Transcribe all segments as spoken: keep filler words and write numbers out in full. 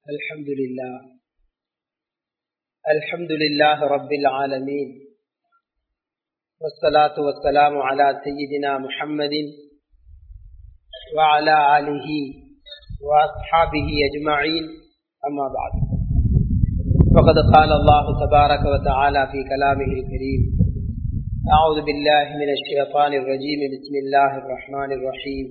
الحمد لله الحمد لله رب العالمين والصلاة والسلام على سيدنا محمد وعلى آله وأصحابه أجمعين أما بعد فقد قال الله تبارك وتعالى في كلامه الكريم أعوذ بالله من الشيطان الرجيم بسم الله الرحمن الرحيم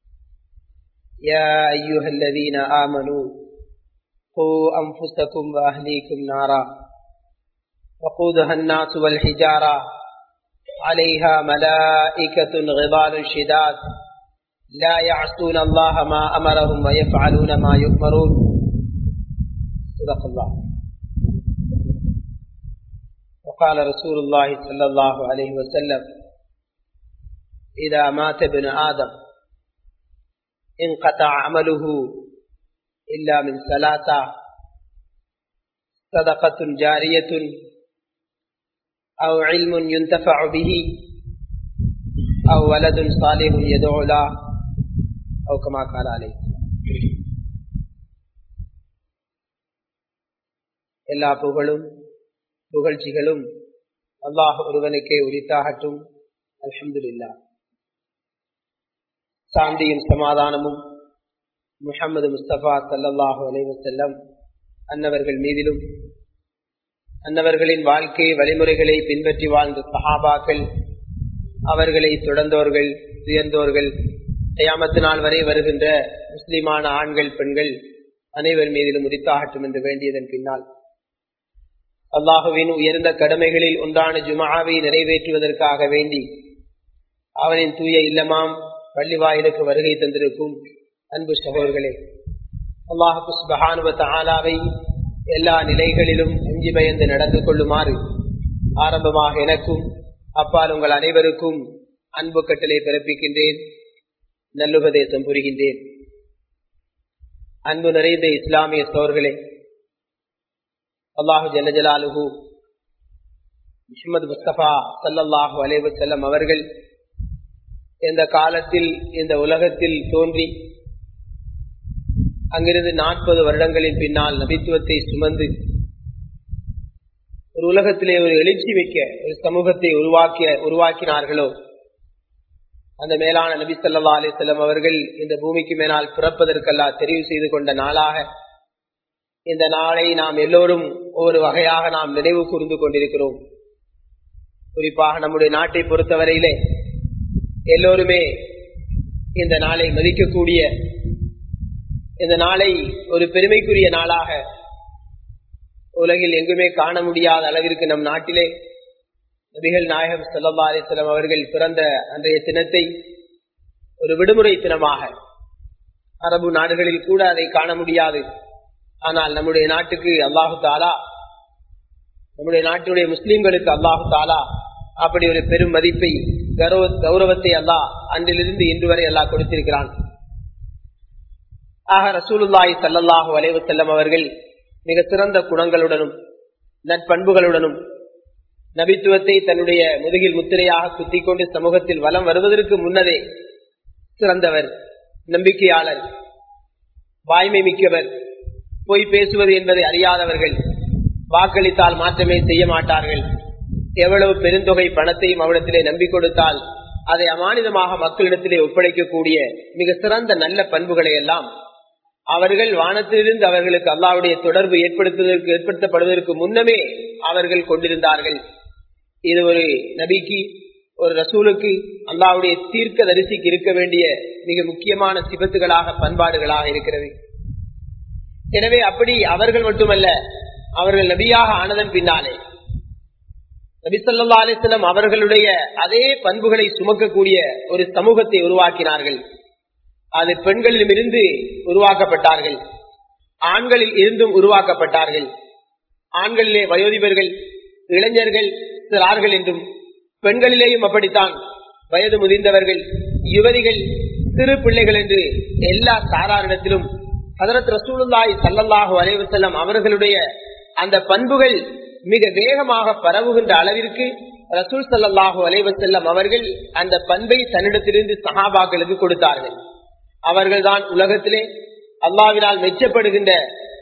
يا أيها الذين آمنوا قوا أنفسكم وأهليكم نارا وقودها الناس والحجارة عليها ملائكة غضال شداد لا يعصون الله ما أمرهم ويفعلون ما يؤمرون صدق الله. وقال رسول الله صلى الله عليه وسلم إذا مات ابن آدم انقطع عمله إلا من ثلاثة صدقة جارية أو علم ينتفع به أو ولد صالح يدعو له أو كما قال عليه எல்லா புகழும் புகழ்ச்சிகளும் அல்லாஹ் ஒருவனுக்கே உரித்தாகட்டும். அல்ஹம்துலில்லாஹ். சாந்தியும் சமாதானமும் முஹம்மது முஸ்தபா ஸல்லல்லாஹு அலைஹி வஸல்லம் அன்னவர்கள் மீதிலும் அன்னவர்களின் வாழ்க்கை வழிமுறைகளை பின்பற்றி வாழ்ந்த சஹாபாக்கள், அவர்களை தொடர்ந்தோர்கள், உயர்ந்தோர்கள், கியாமத் நாள் வரை வருகின்ற முஸ்லிமான ஆண்கள் பெண்கள் அனைவர் மீதிலும் உரித்தாகட்டும் என்று வேண்டியதன் பின்னால் அல்லாஹுவின் உயர்ந்த கடமைகளில் ஒன்றான ஜும்ஆவை நிறைவேற்றுவதற்காக வேண்டி அவனின் தூய இல்லமாம் பள்ளிவாயிலுக்கு வருகை தந்திருக்கும் அன்பு சகோதரர்களே, அல்லாஹ் சுப்ஹானஹு வ தஆலாவை எல்லா நிலைகளிலும் அஞ்சி பயந்து நடந்து கொள்ளுமாறு ஆரம்பமாக எனக்கும் அப்பால் உங்கள் அனைவருக்கும் அன்பு கட்டளை பிறப்பிக்கின்றேன், நல்லுபதேசம் புரிகின்றேன். அன்பு நிறைந்த இஸ்லாமிய சகோதரர்களே, அல்லாஹு ஜல்ல ஜலாலுஹு முஹம்மது முஸ்தபா ஸல்லல்லாஹு அலைஹி வஸல்லம் அவர்கள் இந்த காலத்தில் இந்த உலகத்தில் தோன்றி அங்கிருந்து நாற்பது வருடங்களின் பின்னால் நபித்துவத்தை சுமந்து ஒரு உலகத்திலே ஒரு எழுச்சி மிக்க ஒரு சமூகத்தை உருவாக்கிய உருவாக்கினார்களோ அந்த மேலான நபி ஸல்லல்லாஹு அலைஹி வஸல்லம் அவர்கள் இந்த பூமிக்கு மேலால் பிறப்பதற்கெல்லாம் தெரிவு செய்து கொண்ட நாளாக இந்த நாளை நாம் எல்லோரும் ஒவ்வொரு வகையாக நாம் நினைவு கூர்ந்து கொண்டிருக்கிறோம். குறிப்பாக நம்முடைய நாட்டை பொறுத்தவரையிலே எல்லோருமே இந்த நாளை மதிக்கக்கூடிய, இந்த நாளை ஒரு பெருமைக்குரிய நாளாக உலகில் எங்குமே காண முடியாத அளவிற்கு நம் நாட்டிலே நபிகள் நாயகம் ஸல்லல்லாஹு அலைஹி வஸல்லம் அவர்கள் பிறந்த அன்றைய தினத்தை ஒரு விடுமுறை தினமாக, அரபு நாடுகளில் கூட அதை காண முடியாது. ஆனால் நம்முடைய நாட்டுக்கு அல்லாஹு தாலா, நம்முடைய நாட்டுடைய முஸ்லிம்களுக்கு அல்லாஹு தாலா அப்படி ஒரு பெரும் மதிப்பை, கௌரவத்தை அல்லாஹ் அன்றிலிருந்து இன்று வரை அல்லாஹ் கொடுத்திருக்கிறான். ஆக ரசூலுல்லாஹி ஸல்லல்லாஹு அலைஹி வஸல்லம் அவர்கள் மிக சிறந்த குணங்களுடனும் நற்பண்புகளுடனும் நபித்துவத்தை தன்னுடைய முதுகில் முத்திரையாக குத்திக் கொண்டு சமூகத்தில் வலம் வருவதற்கு முன்னதே சிறந்தவர், நம்பிக்கையாளர், வாய்மை மிக்கவர், பொய் பேசுவது என்பதை அறியாதவர்கள், வாக்களித்தால் மாற்றமே செய்ய மாட்டார்கள், எவ்வளவு பெருந்தொகை பணத்தையும் அவரிடத்திலே நம்பி கொடுத்தால் அதை அமானிதமாக மக்களிடத்திலே ஒப்படைக்கக்கூடிய மிக சிறந்த நல்ல பண்புகளை எல்லாம் அவர்கள் வானத்திலிருந்து அவர்களுக்கு அல்லாஹ்வுடைய தொடர்பு ஏற்படுத்துவதற்கு ஏற்படுத்தப்படுவதற்கு முன்னமே அவர்கள் கொண்டிருந்தார்கள். இது ஒரு நபிக்கு, ஒரு ரசூலுக்கு, அல்லாஹ்வுடைய தீர்க்க தரிசிக்கு இருக்க வேண்டிய மிக முக்கியமான சிபத்துகளாக, பண்பாடுகளாக இருக்கிறது. எனவே அப்படி அவர்கள் மட்டுமல்ல, அவர்கள் நபியாக ஆனதன் பின்னாலே நபி ஸல்லல்லாஹு அலைஹி வஸல்லம் அவர்களுடைய அதே பண்புகளை சுமக்கக்கூடிய ஒரு சமூகத்தை உருவாக்கினார்கள். அது பெண்களிலும் இருந்து உருவாக்கப்பட்டார்கள், ஆண்களில் இருந்தும் உருவாக்கப்பட்டார்கள். ஆண்களிலே வயோதிபர்கள், இளைஞர்கள், சிறார்கள் என்றும், பெண்களிலேயும் அப்படித்தான் வயது முதிர்ந்தவர்கள், யுவதிகள், சிறு பிள்ளைகள் என்று எல்லா சாராரிடத்திலும் ஹஜ்ரத் ரசூலுல்லாஹி ஸல்லல்லாஹு அலைஹி வஸல்லம் அவர்களுடைய அந்த பண்புகள் மிக வேகமாக பரவுகின்ற அளவிற்கு ரசூல் ஸல்லல்லாஹு அலைஹி வஸல்லம் அவர்கள் அந்த பண்பை தன்னிடத்திலிருந்து சஹாபாக்களுக்கு கொடுத்தார்கள். அவர்கள்தான் உலகத்திலே அல்லாஹ்வினால் மெச்சப்படுகின்ற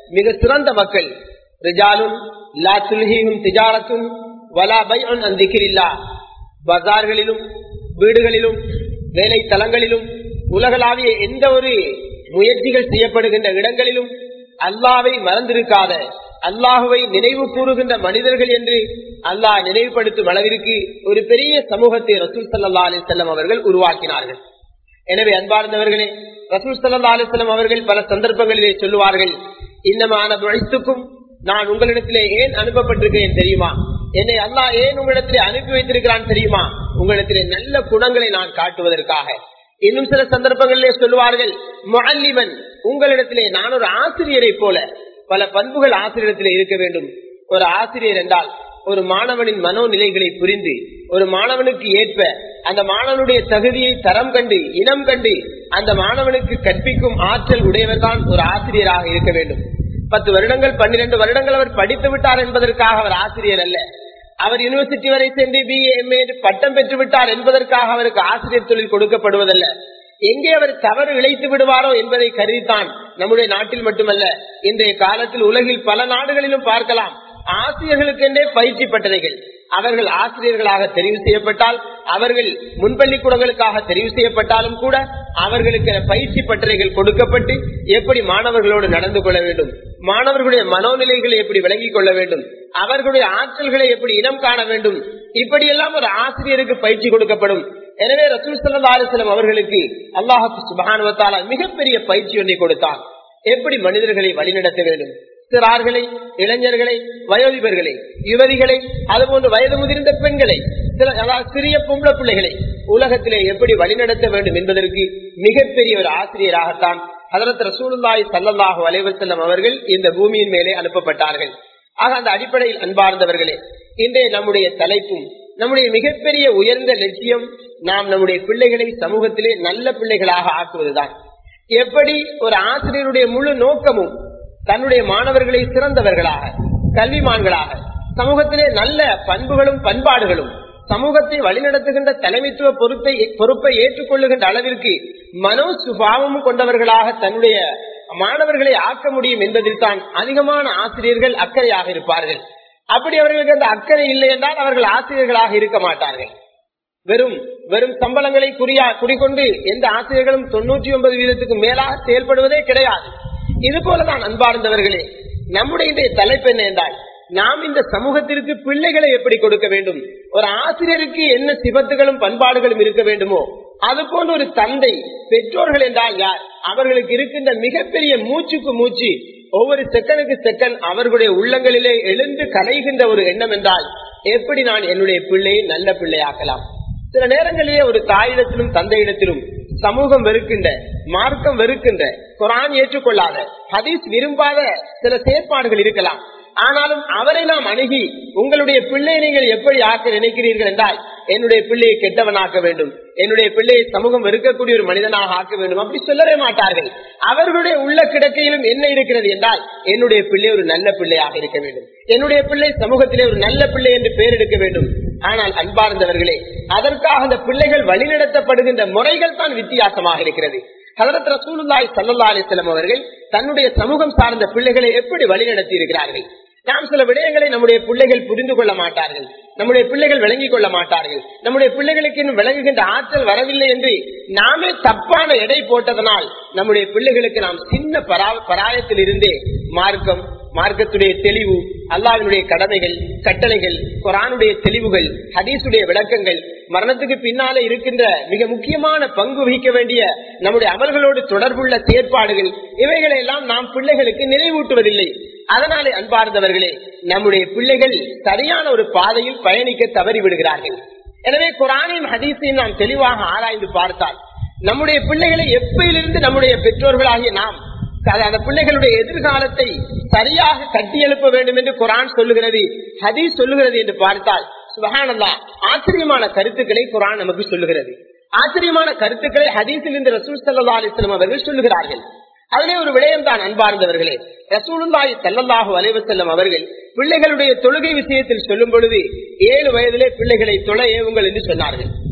மிக சிறந்த மக்கள். ரிஜாலுன் லா துல்ஹீஹும் திஜாரத்துன் வலா பைஉன் அன் திக்ரில்லாஹ். பஜார்களிலும் வீடுகளிலும் வேலை தலங்களிலும் உலகளாவிய எந்த ஒரு முயற்சிகள் செய்யப்படுகின்ற இடங்களிலும் அல்லாஹ்வை மறந்திருக்காத, அல்லாஹுவை நினைவு கூறுகின்ற மனிதர்கள் என்று அல்லாஹ் நினைவுபடுத்தும் அளவிற்கு ஒரு பெரிய சமூகத்தை ரசூல் ஸல்லல்லாஹு அலைஹி வஸல்லம் அவர்கள் உருவாக்கினார்கள். எனவே அன்பார்ந்தவர்களே, ரசூல் ஸல்லல்லாஹு அலைஹி வஸல்லம் அவர்கள் பல சந்தர்ப்பங்களிலே சொல்லுவார்கள், இன்னமான புஇஸ்துக்கும், நான் உங்களிடத்திலே ஏன் அனுப்பப்பட்டிருக்கிறேன் தெரியுமா? என்னை அல்லாஹ் ஏன் உங்களிடத்திலே அனுப்பி வைத்திருக்கிறான் தெரியுமா? உங்களிடத்திலே நல்ல குணங்களை நான் காட்டுவதற்காக. இன்னும் சில சந்தர்ப்பங்களிலே சொல்லுவார்கள், முஅல்லிமன், உங்களிடத்திலே நான் ஒரு ஆசிரியரை போல. பல பண்புகள் ஆசிரியரிடத்திலே இருக்க வேண்டும். ஒரு ஆசிரியர் என்றால் ஒரு மாணவனின் மனோநிலைகளை புரிந்து ஒரு மாணவனுக்கு ஏற்ப அந்த மாணவனுடைய தகுதியை தரம் கண்டு இனம் கண்டு அந்த மாணவனுக்கு கற்பிக்கும் ஆற்றல் உடையவர் தான் ஒரு ஆசிரியராக இருக்க வேண்டும். பத்து வருடங்கள் பன்னிரண்டு வருடங்கள் அவர் படித்து விட்டார் என்பதற்காக அவர் ஆசிரியர் அல்ல. அவர் யூனிவர்சிட்டி வரை சென்று பி ஏ எம் ஏ பட்டம் பெற்று விட்டார் என்பதற்காக அவருக்கு ஆசிரியர் தொழில் கொடுக்கப்படுவதல்ல. எங்கே அவர் தவறு இழைத்து விடுவாரோ என்பதை கருதித்தான் நம்முடைய நாட்டில் மட்டுமல்ல, இன்றைய காலத்தில் உலகில் பல நாடுகளிலும் பார்க்கலாம். ஆசிரியர்களுக்கென்றே பயிற்சி பட்டறைகள். அவர்கள் ஆசிரியர்களாக தெரிவு செய்யப்பட்டால், அவர்கள் முன்பள்ளிக்கூடங்களுக்காக தெரிவு செய்யப்பட்டாலும் கூட அவர்களுக்கு பயிற்சி பட்டறைகள் கொடுக்கப்பட்டு எப்படி மாணவர்களோடு நடந்து கொள்ள வேண்டும், மாணவர்களுடைய மனோநிலைகளை எப்படி விளங்கிக் கொள்ள வேண்டும், அவர்களுடைய ஆற்றல்களை எப்படி இனம் காண வேண்டும், இப்படியெல்லாம் ஒரு ஆசிரியருக்கு பயிற்சி கொடுக்கப்படும். எனவே ரசூல் ஸல்லல்லாஹு அலைஹி வஸல்லம் அவர்களுக்கு அல்லாஹ் சுப்ஹானஹு வ தஆலா மிகப்பெரிய பயிற்சி ஒன்றை கொடுத்தார். எப்படி மனிதர்களை வழிநடத்த வேண்டும், சிறார்களை, இளைஞர்களை, வயோதிபர்களை, யுவதிகளை, அதுபோன்று வயது முதிர்ந்த பெண்களை, சிறிய பொம்பளை பிள்ளைகளை உலகத்திலே எப்படி வழிநடத்த வேண்டும் என்பதற்கு மிகப்பெரிய ஒரு ஆசிரியராகத்தான் ஹஜ்ரத் ரசூலுல்லாஹி ஸல்லல்லாஹு அலைஹி வஸல்லம் அவர்கள் இந்த பூமியின் மேலே அனுப்பப்பட்டார்கள். ஆக அந்த அடிப்படையில் அன்பார்ந்தவர்களே, இன்றைய நம்முடைய தலைப்பும் நம்முடைய மிகப்பெரிய உயர்ந்த லட்சியம் நாம் நம்முடைய பிள்ளைகளை சமூகத்திலே நல்ல பிள்ளைகளாக ஆக்குவதுதான். எப்படி ஒரு ஆசிரியருடைய முழு நோக்கமும் தன்னுடைய மாணவர்களை சிறந்தவர்களாக, கல்விமான்களாக, சமூகத்திலே நல்ல பண்புகளும் பண்பாடுகளும், சமூகத்தை வழிநடத்துகின்ற தலைமைத்துவ பொறுப்பை பொறுப்பை ஏற்றுக்கொள்ளுகின்ற அளவிற்கு மனோ சுபாவமும் கொண்டவர்களாக தன்னுடைய மாணவர்களை ஆக்க முடியும் என்பதில் தான் அதிகமான ஆசிரியர்கள் அக்கறையாக இருப்பார்கள். அப்படி அவர்களுக்கு அந்த அக்கறை இல்லை என்றால் அவர்கள் ஆசிரியர்களாக இருக்க மாட்டார்கள். வெறும் வெறும் சம்பளங்களை குறியா குறிக்கொண்டு எந்த ஆசிரியர்களும் தொண்ணூற்றி ஒன்பது வீதத்துக்கு மேலாக செயல்படுவதே கிடையாது. இது போலதான் அன்பார்ந்தவர்களே, நம்முடைய இந்த தலைப்பு என்ன என்றால், நாம் இந்த சமூகத்திற்கு பிள்ளைகளை எப்படி கொடுக்க வேண்டும், ஒரு ஆசிரியருக்கு என்ன சிபத்துகளும் பண்பாடுகளும் இருக்க வேண்டுமோ அது போன்ற ஒரு தந்தை, பெற்றோர்கள் என்றால் யார், அவர்களுக்கு இருக்கின்ற மிகப்பெரிய மூச்சுக்கு மூச்சு, ஒவ்வொரு செகண்டுக்கு செகண்ட் அவர்களுடைய உள்ளங்களிலே எழுந்து கலைகின்ற ஒரு எண்ணம் என்றால், எப்படி நான் என்னுடைய பிள்ளையை நல்ல பிள்ளையாக்கலாம். சில நேரங்களிலே ஒரு தாயிடத்திலும் தந்தையிடத்திலும் சமூகம் வெறுக்கின்ற, மார்க்கம் வெறுக்கின்ற, குர்ஆன் ஏற்றுக்கொள்ளாத, ஹதீஸ் விரும்பாத சில செயற்பாடுகள் இருக்கலாம். ஆனாலும் அவரை நாம் அணுகி உங்களுடைய பிள்ளையை நீங்கள் எப்படி ஆக்க நினைக்கிறீர்கள் என்றால், என்னுடைய பிள்ளையை கெட்டவனாக்க வேண்டும், என்னுடைய பிள்ளையை சமூகம் வெறுக்கக்கூடிய ஒரு மனிதனாக ஆக்க வேண்டும், அப்படி சொல்லவே மாட்டார்கள். அவர்களுடைய உள்ள கிடக்கையிலும் என்ன இருக்கிறது என்றால், என்னுடைய பிள்ளை ஒரு நல்ல பிள்ளையாக இருக்க வேண்டும், என்னுடைய பிள்ளை சமூகத்திலே ஒரு நல்ல பிள்ளை என்று பெயர் எடுக்க வேண்டும். ஆனால் அன்பார்ந்தவர்களே, அதற்காக அந்த பிள்ளைகள் வழிநடத்தப்படுகின்ற முறைகள் தான் வித்தியாசமாக இருக்கிறது. ஹஜ்ரத் ரசூலுல்லாஹி ஸல்லல்லாஹு அலைஹி வஸல்லம் அவர்கள் தன்னுடைய சமூகம் சார்ந்த பிள்ளைகளை எப்படி வழிநடத்தி இருக்கிறார்கள். நாம் சில விடயங்களை நம்முடைய பிள்ளைகள் புரிந்து கொள்ள மாட்டார்கள், நம்முடைய பிள்ளைகள் விளங்கிக் கொள்ள மாட்டார்கள், நம்முடைய பிள்ளைகளுக்கு இன்னும் விளங்குகின்ற ஆற்றல் வரவில்லை என்று நாமே தப்பான எடை போட்டதனால் நம்முடைய பிள்ளைகளுக்கு நாம் சின்ன பராயத்தில் இருந்தே மார்க்கம், மார்க்கத்துடைய தெளிவு, அல்லாஹ்வினுடைய கடமைகள், கட்டளைகள், குர்ஆனுடைய தெளிவுகள், ஹதீஸுடைய விளக்கங்கள், மரணத்துக்கு பின்னாலே இருக்கின்ற மிக முக்கியமான பங்கு வகிக்க வேண்டிய நம்முடைய அமல்களோடு தொடர்புள்ள செயற்பாடுகள், இவைகளை எல்லாம் நாம் பிள்ளைகளுக்கு நினைவூட்டுவதில்லை. அதனாலே அன்பார்ந்தவர்களே, நம்முடைய பிள்ளைகள் சரியான ஒரு பாதையில் பயணிக்க தவறி விடுகிறார்கள். எனவே குர்ஆனையும் ஹதீஸையும் நாம் தெளிவாக ஆராய்ந்து பார்த்தால், நம்முடைய பிள்ளைகளை எப்பயிலிருந்து நம்முடைய பெற்றோர்களாகிய நாம் அந்த பிள்ளைகளுடைய எதிர்காலத்தை சரியாக கட்டியெழுப்ப வேண்டும் என்று குர்ஆன் சொல்லுகிறது, ஹதீஸ் சொல்லுகிறது என்று பார்த்தால், சுப்ஹானல்லாஹ், ஆச்சரியமான கருத்துக்களை குர்ஆன் நமக்கு சொல்லுகிறது. ஆச்சரியமான கருத்துக்களை ஹதீஸில் இந்த ரசூல் ஸல்லல்லாஹு அலைஹி வஸல்லம் அவர்கள் சொல்லுகிறார்கள். அதிலே ஒரு விடயம் தான் அன்பார்ந்தவர்களே, ரசூலுல்லாஹி ஸல்லல்லாஹு அலைஹி வஸல்லம் அவர்கள் பிள்ளைகளுடைய தொழுகை விஷயத்தில் சொல்லும் பொழுது ஏழு வயதிலே பிள்ளைகளை தொழ ஏவுங்கள் என்று சொன்னார்கள்.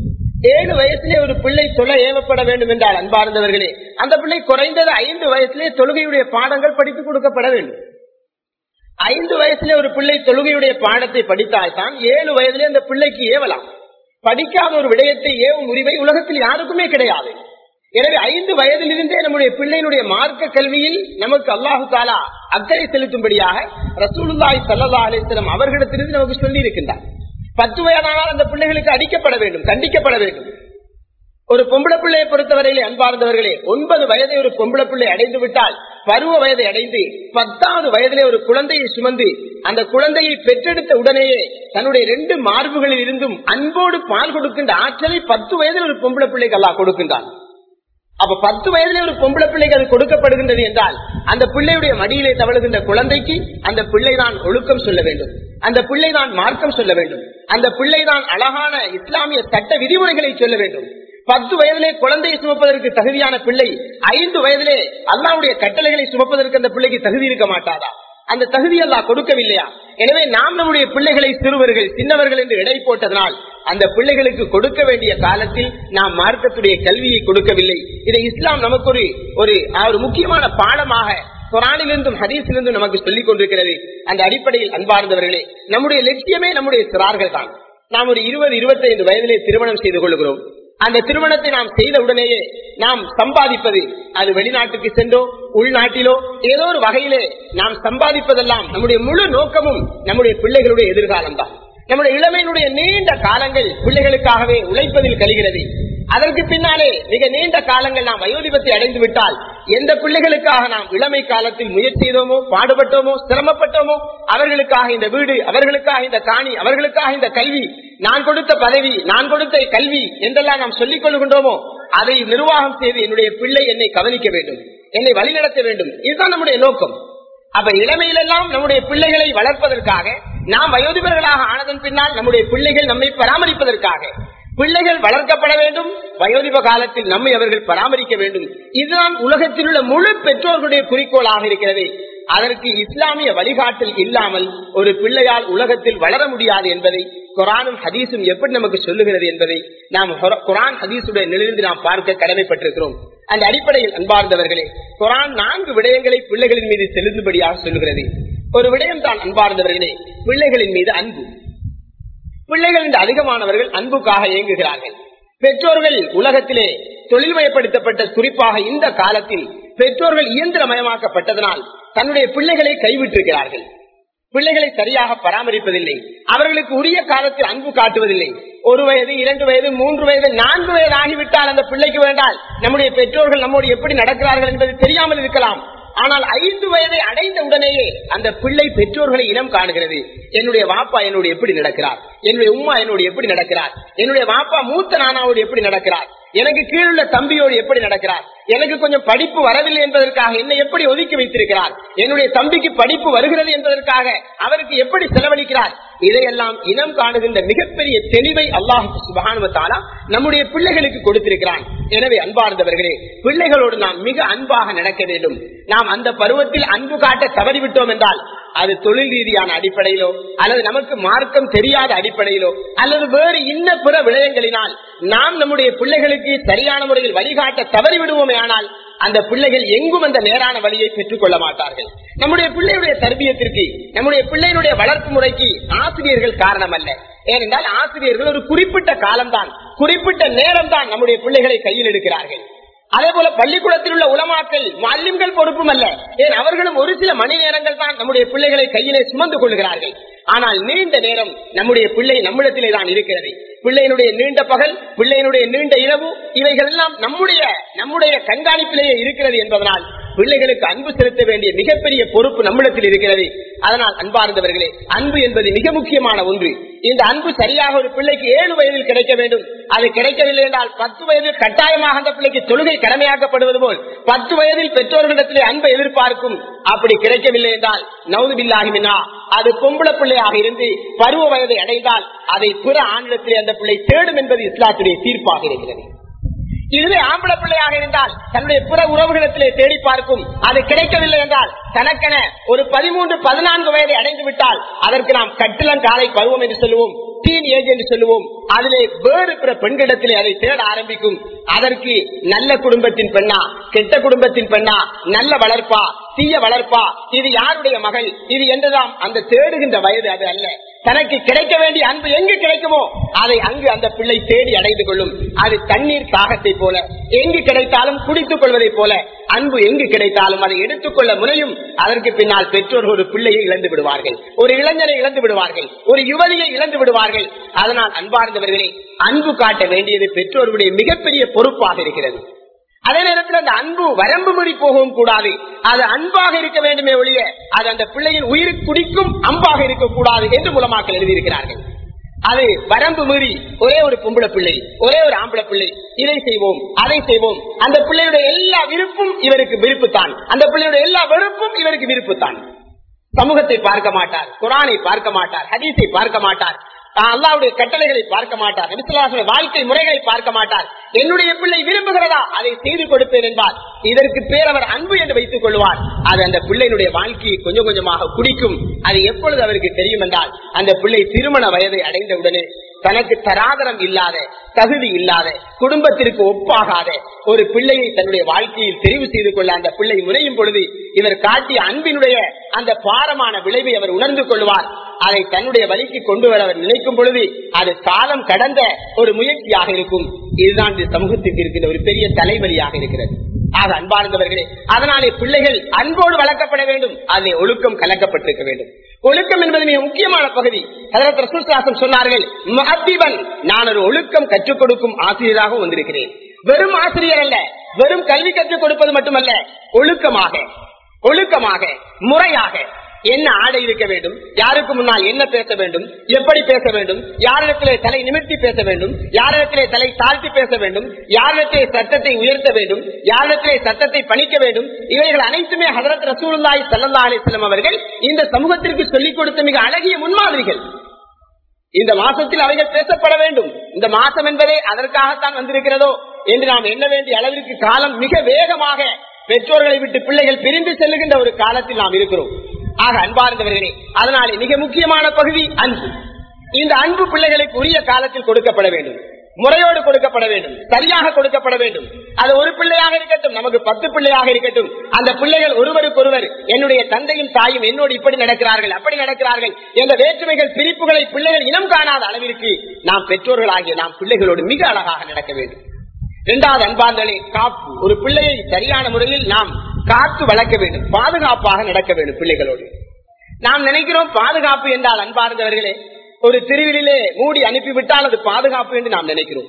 ஏழு வயசுலே ஒரு பிள்ளை தொழ ஏவப்பட வேண்டும் என்றால் அன்பார்ந்தவர்களே, அந்த பிள்ளை குறைந்தது ஐந்து வயசுலே தொழுகையுடைய பாடங்கள் படித்துக் கொடுக்கப்பட வேண்டும். ஐந்து வயசுல ஒரு பிள்ளை தொழுகையுடைய பாடத்தை படித்தால்தான் ஏழு வயதிலே அந்த பிள்ளைக்கு ஏவலாம். படிக்காத ஒரு விடயத்தை ஏவும் உரிமை உலகத்தில் யாருக்குமே கிடையாது. எனவே ஐந்து வயதிலிருந்தே நம்முடைய பிள்ளையினுடைய மார்க்க கல்வியில் நமக்கு அல்லாஹு தாலா அக்கறை செலுத்தும்படியாக ரசூலுல்லாஹி ஸல்லல்லாஹு அலைஹி வஸல்லம் அவர்களிடத்திலிருந்து நமக்கு சொல்லி இருக்கின்றார். பத்து வயதானால் அந்த பிள்ளைகளுக்கு அடிக்கப்பட வேண்டும், கண்டிக்கப்பட வேண்டும். ஒரு பொம்பளை பிள்ளையை பொறுத்தவரையிலே அன்பார்ந்தவர்களே, ஒன்பது வயதை ஒரு பொம்பளை பிள்ளை அடைந்து விட்டால் பருவ வயதை அடைந்து பத்தாவது வயதிலே ஒரு குழந்தையை சுமந்து அந்த குழந்தையை பெற்றெடுத்த உடனேயே தன்னுடைய ரெண்டு மார்புகளில் இருந்தும் அன்போடு பால் கொடுக்கின்ற ஆற்றலை பத்து வயதில் ஒரு பொம்பளை பிள்ளைக்கு அல்லாஹ் கொடுக்கின்றான். அப்ப பத்து வயதிலே ஒரு பொம்பளை பிள்ளைக்கு அது கொடுக்கப்படுகின்றது என்றால் அந்த பிள்ளையுடைய மடியிலே தவழுகின்ற குழந்தைக்கு அந்த பிள்ளைதான் ஒழுக்கம் சொல்ல வேண்டும், அந்த பிள்ளைதான் மார்க்கம் சொல்ல வேண்டும், அந்த பிள்ளைதான் அழகான இஸ்லாமிய சட்ட விதிமுறைகளை சொல்ல வேண்டும். பத்து வயதிலே குழந்தையை சுமப்பதற்கு தகுதியான பிள்ளை ஐந்து வயதிலே அல்லாஹ்வுடைய கட்டளைகளை சுமப்பதற்கு அந்த பிள்ளைக்கு தகுதி இருக்க மாட்டாதா? அந்த தகுதி அல்லாஹ் கொடுக்கவில்லையா? எனவே நாம் நம்முடைய பிள்ளைகளை சிறுவர்கள் சின்னவர்கள் என்று எடை போட்டதனால் அந்த பிள்ளைகளுக்கு கொடுக்க வேண்டிய காலத்தில் நாம் மார்க்கத்துடைய கல்வியை கொடுக்கவில்லை. இதை இஸ்லாம் நமக்கு ஒரு ஒரு முக்கியமான பாடமாக குர்ஆனிலிருந்தும் ஹதீஸிலிருந்தும் நமக்கு சொல்லிக் கொண்டிருக்கிறது. அந்த அடிப்படையில் அன்பார்ந்தவர்களே, நம்முடைய லட்சியமே நம்முடைய சிறார்கள் தான். நாம் ஒரு இருபது இருபத்தி ஐந்து வயதிலே திருமணம் செய்து கொள்கிறோம். அந்த திருமணத்தை நாம் செய்த உடனேயே நாம் சம்பாதிப்பது அது வெளிநாட்டுக்கு சென்றோ உள்நாட்டிலோ ஏதோ ஒரு வகையிலே நாம் சம்பாதிப்பதெல்லாம் நம்முடைய முழு நோக்கமும் நம்முடைய பிள்ளைகளுடைய எதிர்காலம் தான். நம்முடைய இளமையினுடைய நீண்ட காலங்கள் பிள்ளைகளுக்காகவே உழைப்பதில் கழிகிறது. அதற்கு பின்னாலே மிக நீண்ட காலங்கள் நாம் வயோதிபத்தை அடைந்து விட்டால் எந்த பிள்ளைகளுக்காக நாம் இளமை காலத்தில் முயற்சி செய்தோமோ, பாடுபட்டோமோ, சிரமப்பட்டோமோ, அவர்களுக்காக இந்த வீடு, அவர்களுக்காக இந்த காணி, அவர்களுக்காக இந்த கல்வி, நான் கொடுத்த பதவி, நான் கொடுத்த கல்வி என்றெல்லாம் நாம் சொல்லிக் கொள்கின்றோமோ அதை நிர்வாகம் செய்து என்னுடைய பிள்ளை என்னை கவனிக்க வேண்டும், என்னை வழிநடத்த வேண்டும். இதுதான் நம்முடைய நோக்கம். அப்ப இளமையிலெல்லாம் நம்முடைய பிள்ளைகளை வளர்ப்பதற்காக, நாம் வயோதிபர்களாக ஆனதன் பின்னால் நம்முடைய பிள்ளைகள் நம்மை பராமரிப்பதற்காக, பிள்ளைகள் வளர்க்கப்பட வேண்டும், வயோதிப காலத்தில் நம்மை அவர்கள் பராமரிக்க வேண்டும். இதுதான் உலகத்தில் உள்ள முழு பெற்றோர்களுடைய குறிக்கோளாக இருக்கிறது. அதற்கு இஸ்லாமிய வழிகாட்டல் இல்லாமல் ஒரு பிள்ளையால் உலகத்தில் வளர முடியாது என்பதை குர்ஆனும் ஹதீஸும் எப்படி நமக்கு சொல்லுகிறது என்பதை நாம் குர்ஆன் ஹதீஸுடைய நிலையிலிருந்து நாம் பார்க்க கடமைப்பட்டிருக்கிறோம். அந்த அடிப்படையில் அன்பார்ந்தவர்களே, குர்ஆன் நான்கு விடயங்களை பிள்ளைகளின் மீது செலுத்தும்படியாக சொல்லுகிறது. ஒரு விடயம் தான் அன்பார்ந்தவர்களே, பிள்ளைகளின் மீது அன்பு. பிள்ளைகள் இந்த அதிகமானவர்கள் அன்புக்காக இயங்குகிறார்கள். பெற்றோர்கள் உலகத்திலே தொழில்மயப்படுத்தப்பட்ட குறிப்பாக இந்த காலத்தில் பெற்றோர்கள் இயந்திரமயமாக்கப்பட்டதனால் தன்னுடைய பிள்ளைகளை கைவிட்டிருக்கிறார்கள். பிள்ளைகளை சரியாக பராமரிப்பதில்லை, அவர்களுக்கு உரிய காலத்தில் அன்பு காட்டுவதில்லை. ஒரு வயது, இரண்டு வயது, மூன்று வயது, நான்கு வயது ஆகிவிட்டால் அந்த பிள்ளைக்கு வேண்டால் நம்முடைய பெற்றோர்கள் நம்மோடு எப்படி நடக்கிறார்கள் என்பது தெரியாமல் இருக்கலாம். ஆனால் ஐந்து வயதை அடைந்த உடனேயே அந்த பிள்ளை பெற்றோர்களை இனம் காணுகிறது. என்னுடைய வாப்பா என்னோடு எப்படி நடக்கிறார், என்னுடைய உம்மா என்னோடு எப்படி நடக்கிறார், என்னுடைய வாப்பா மூத்த நானாவோடு எப்படி நடக்கிறார், எனக்கு கீழுள்ள தம்பியோடு எப்படி நடக்கிறார், எனக்கு கொஞ்சம் படிப்பு வரவில்லை என்பதற்காக என்னை எப்படி ஒதுக்கி வைத்திருக்கிறார், என்னுடைய தம்பிக்கு படிப்பு வருகிறது என்பதற்காக அவருக்கு எப்படி செலவழிக்கிறார், இதையெல்லாம் இனம் காணுகின்ற மிகப்பெரிய தெளிவை அல்லாஹ் சுப்ஹானஹு வ தஆலா நம்முடைய பிள்ளைகளுக்கு கொடுத்திருக்கிறான். எனவே அன்பார்ந்தவர்களே, பிள்ளைகளோடு நாம் மிக அன்பாக நடக்க வேண்டும். நாம் அந்த பருவத்தில் அன்பு காட்ட தவறிவிட்டோம் என்றால் அது தொழில் ரீதியான அடிப்படையிலோ அல்லது நமக்கு மார்க்கம் தெரியாத அடிப்படையிலோ அல்லது வேறு இன்ன பிற விடயங்களினால் நாம் நம்முடைய பிள்ளைகளுக்கு சரியான முறையில் வழிகாட்ட தவறிவிடுவோமே ஆனால் அந்த பிள்ளைகள் எங்கும் அந்த நேரான வழியை பெற்றுக் கொள்ள மாட்டார்கள். நம்முடைய பிள்ளையுடைய தர்பியத்திற்கு, நம்முடைய பிள்ளையினுடைய வளர்ப்பு முறைக்கு ஆசிரியர்கள் காரணம் அல்ல. ஏனென்றால் ஆசிரியர்கள் ஒரு குறிப்பிட்ட காலம்தான், குறிப்பிட்ட நேரம் தான் நம்முடைய பிள்ளைகளை கையில் எடுக்கிறார்கள். அதே போல பள்ளிக்கூடத்தில் உள்ள உலமாக்கள் முஅல்லிம்கள் பொறுப்பும் அல்ல. ஏன், அவர்களும் ஒரு சில மணி நேரங்கள் தான் நம்முடைய பிள்ளைகளை கையிலே சுமந்து கொள்கிறார்கள். ஆனால் நீண்ட நேரம் நம்முடைய பிள்ளை நம்மிடத்திலே தான் இருக்கிறது. பிள்ளையினுடைய நீண்ட பகல், பிள்ளையினுடைய நீண்ட இரவு, இவைகள் எல்லாம் நம்முடைய நம்முடைய கண்காணிப்பிலேயே இருக்கிறது என்பதனால் பிள்ளைகளுக்கு அன்பு செலுத்த வேண்டிய மிகப்பெரிய பொறுப்பு நம்மிடத்தில் இருக்கிறது. அதனால் அன்பார்ந்தவர்களே, அன்பு என்பது மிக முக்கியமான ஒன்று. இந்த அன்பு சரியாக ஒரு பிள்ளைக்கு ஏழு வயதில் கிடைக்க வேண்டும். அது கிடைக்கவில்லை என்றால் பத்து வயதில் கட்டாயமாக அந்த பிள்ளைக்கு தொழுகை கடமையாக்கப்படுவது போல் பத்து வயதில் பெற்றோர்களிடத்திலே அன்பை எதிர்பார்க்கும். அப்படி கிடைக்கவில்லை என்றால் நவுது பில்லாஹி மின்னா, அது பொம்பளை பிள்ளையாக இருந்து பருவ வயதை அடைந்தால் அதை பிற ஆணிடத்திலே அந்த பிள்ளை தேடும் என்பது இஸ்லாத்துடைய தீர்ப்பாக இருக்கிறது. இதுவே ஆம்பளை பிள்ளையாக இருந்தால் தன்னுடைய புற உறவுகளிடத்திலே தேடி பார்க்கும். அது கிடைக்கவில்லை என்றால் தனக்கென ஒரு பதிமூன்று பதினான்கு வயதை அடைந்து விட்டால் அதற்கு நாம் கட்டிலங்காலை பருவம் என்று சொல்லுவோம். டீன் ஏஜ் என்று சொல்லுவோம். அதிலே வேறு பிற பெண்களிடத்திலே அதை தேட ஆரம்பிக்கும். அதற்கு நல்ல குடும்பத்தின் பெண்ணா, கெட்ட குடும்பத்தின் பெண்ணா, நல்ல வளர்ப்பா, தீய வளர்ப்பா, இது யாருடைய மகள், இது என்றுதான் அந்த தேடுகின்ற வயது அது அல்ல. தனக்கு கிடைக்க வேண்டிய அன்பு எங்கு கிடைக்குமோ அதை அங்கு அந்த பிள்ளை தேடி அடைந்து கொள்ளும். அது தண்ணீர் தாகத்தை போல, எங்கு கிடைத்தாலும் குடித்துக் கொள்வதை போல அன்பு எங்கு கிடைத்தாலும் அதை எடுத்துக்கொள்ள முனையும். அதற்கு பின்னால் பெற்றோர் ஒரு பிள்ளையை இழந்து விடுவார்கள், ஒரு இளைஞரை இழந்து விடுவார்கள், ஒரு யுவதியை இழந்து விடுவார்கள். அதனால் அன்பார்ந்தவர்களே, அன்பு காட்ட வேண்டியது பெற்றோர்களுடைய மிகப்பெரிய பொறுப்பாக இருக்கிறது. அதே நேரத்தில் அந்த அன்பு வரம்பு மீறி போகவும் கூடாது. அது அன்பாக இருக்க வேண்டுமே ஒழிய அது அந்த பிள்ளையின் உயிர் குடிக்கும் அம்பாக இருக்கக்கூடாது என்று மூலமாக்கள் எழுதியிருக்கிறார்கள். அது வரம்பு மீறி ஒரே ஒரு பொம்பளை பிள்ளை, ஒரே ஒரு ஆம்பளை பிள்ளை, இதை செய்வோம் அதை செய்வோம், அந்த பிள்ளையுடைய எல்லா விருப்பும் இவருக்கு விருப்புத்தான், அந்த பிள்ளையுடைய எல்லா வெறுப்பும் இவருக்கு விருப்புத்தான். சமூகத்தை பார்க்க மாட்டார், குர்ஆனை பார்க்க மாட்டார், ஹதீஸை பார்க்க மாட்டார், அல்லாஹ்வுடைய கட்டளைகளை பார்க்க மாட்டார், நபி ஸல்லல்லாஹு அலைஹி வஸல்லம் வாழ்க்கை முறைகளை பார்க்க மாட்டார். என்னுடைய பிள்ளை விரும்புகிறதா அதை செய்து கொடுப்பேன் என்பார். இதற்கு பேர் அவர் அன்பு என்று வைத்துக் கொள்வார். அது அந்த பிள்ளையினுடைய வாழ்க்கையை கொஞ்சம் கொஞ்சமாக குடிக்கும். அது எப்பொழுது அவருக்கு தெரியும் என்றால், அந்த பிள்ளை திருமண வயதை அடைந்தவுடனே தனக்கு தராதரம் இல்லாத, தகுதி இல்லாத, குடும்பத்திற்கு ஒப்பாகாத ஒரு பிள்ளையை தன்னுடைய வாழ்க்கையில் தெரிவு செய்து கொள்ள அந்த பிள்ளை முனையும் பொழுது இவர் காட்டிய அன்பினுடைய அந்த பாரமான விளைவை அவர் உணர்ந்து கொள்வார். அதை தன்னுடைய வழிக்கு கொண்டு வர அவர் நினைக்கும் பொழுது அது காலம் கடந்த ஒரு முயற்சியாக இருக்கும். இதுதான் இந்த சமூகத்திற்கு இருக்கின்ற ஒரு பெரிய தலைவலியாக இருக்கிறது. ஆக அன்பார்ந்தவர்களே, அதனாலே பிள்ளைகள் அன்போடு வளர்க்கப்பட வேண்டும். அதிலே ஒழுக்கம் கலக்கப்பட்டிருக்க வேண்டும். ஒழுக்கம் என்பது மிக முக்கியமான பகுதி. ஹஜ்ரத் ரசூல் ஸல்லல்லாஹு அலைஹி வஸல்லம் சொன்னார்கள், முஅத்திபன், நான் ஒரு ஒழுக்கம் கற்றுக் கொடுக்கும் ஆசிரியராக வந்திருக்கிறேன். வெறும் ஆசிரியர் அல்ல, வெறும் கல்வி கற்றுக் கொடுப்பது மட்டுமல்ல, ஒழுக்கமாக ஒழுக்கமாக முறையாக என்ன ஆடை இருக்க வேண்டும், யாருக்கு முன்னால் என்ன பேச வேண்டும், எப்படி பேச வேண்டும், யாரிடத்திலே தலை நிமிர்த்தி பேச வேண்டும், யாரிடத்திலே தலை தாழ்த்தி பேச வேண்டும், யாரிடத்திலே சத்தத்தை உயர்த்த வேண்டும், யாரிடத்திலே சத்தத்தை பணிக்க வேண்டும், இவைகள் அனைத்துமே ஹஜ்ரத் ரசூலுல்லாஹி ஸல்லல்லாஹு அலைஹி வஸல்லம் அவர்கள் இந்த சமூகத்திற்கு சொல்லிக் கொடுத்த மிக அழகிய முன்மாதிரிகள். இந்த மாசத்தில் அவைகள் பேசப்பட வேண்டும். இந்த மாசம் என்பதே அதற்காகத்தான் வந்திருக்கிறதோ என்று நாம் எண்ண வேண்டிய அளவிற்கு காலம் மிக வேகமாக பெற்றோர்களை விட்டு பிள்ளைகள் பிரிந்து செல்லுகின்ற ஒரு காலத்தில் நாம் இருக்கிறோம். ஆக அன்பார்ந்தவர்களே, அதனாலே மிக முக்கியமான பகுதி அன்பு. இந்த அன்பு பிள்ளைகளுக்கு உரிய காலத்தில் கொடுக்கப்பட வேண்டும், முறையோடு கொடுக்கப்பட வேண்டும், சரியாக கொடுக்கப்பட வேண்டும். அது ஒரு பிள்ளையாக இருக்கட்டும், நமக்கு பத்து பிள்ளையாக இருக்கட்டும், அந்த பிள்ளைகள் ஒருவருக்கொருவர் என்னுடைய தந்தையும் தாயும் என்னோடு இப்படி நடக்கிறார்கள் அப்படி நடக்கிறார்கள் என்ற வேற்றுமைகள் பிரிப்புகளை பிள்ளைகள் இனம் காணாத அளவிற்கு நாம் பெற்றோர்களாகிய நாம் பிள்ளைகளோடு மிக அழகாக நடக்க வேண்டும். இரண்டாவது அன்பார்ந்தவர்களே, காப்பு. ஒரு பிள்ளையை சரியான முறையில் நாம் காத்து வளர்க்க வேண்டும், பாதுகாப்பாக நடக்க வேண்டும் பிள்ளைகளோடு. நாம் நினைக்கிறோம் பாதுகாப்பு என்றால் அன்பார்ந்தவர்களே, ஒரு திருவிழிலே மூடி அனுப்பிவிட்டால் அது பாதுகாப்பு என்று நாம் நினைக்கிறோம்.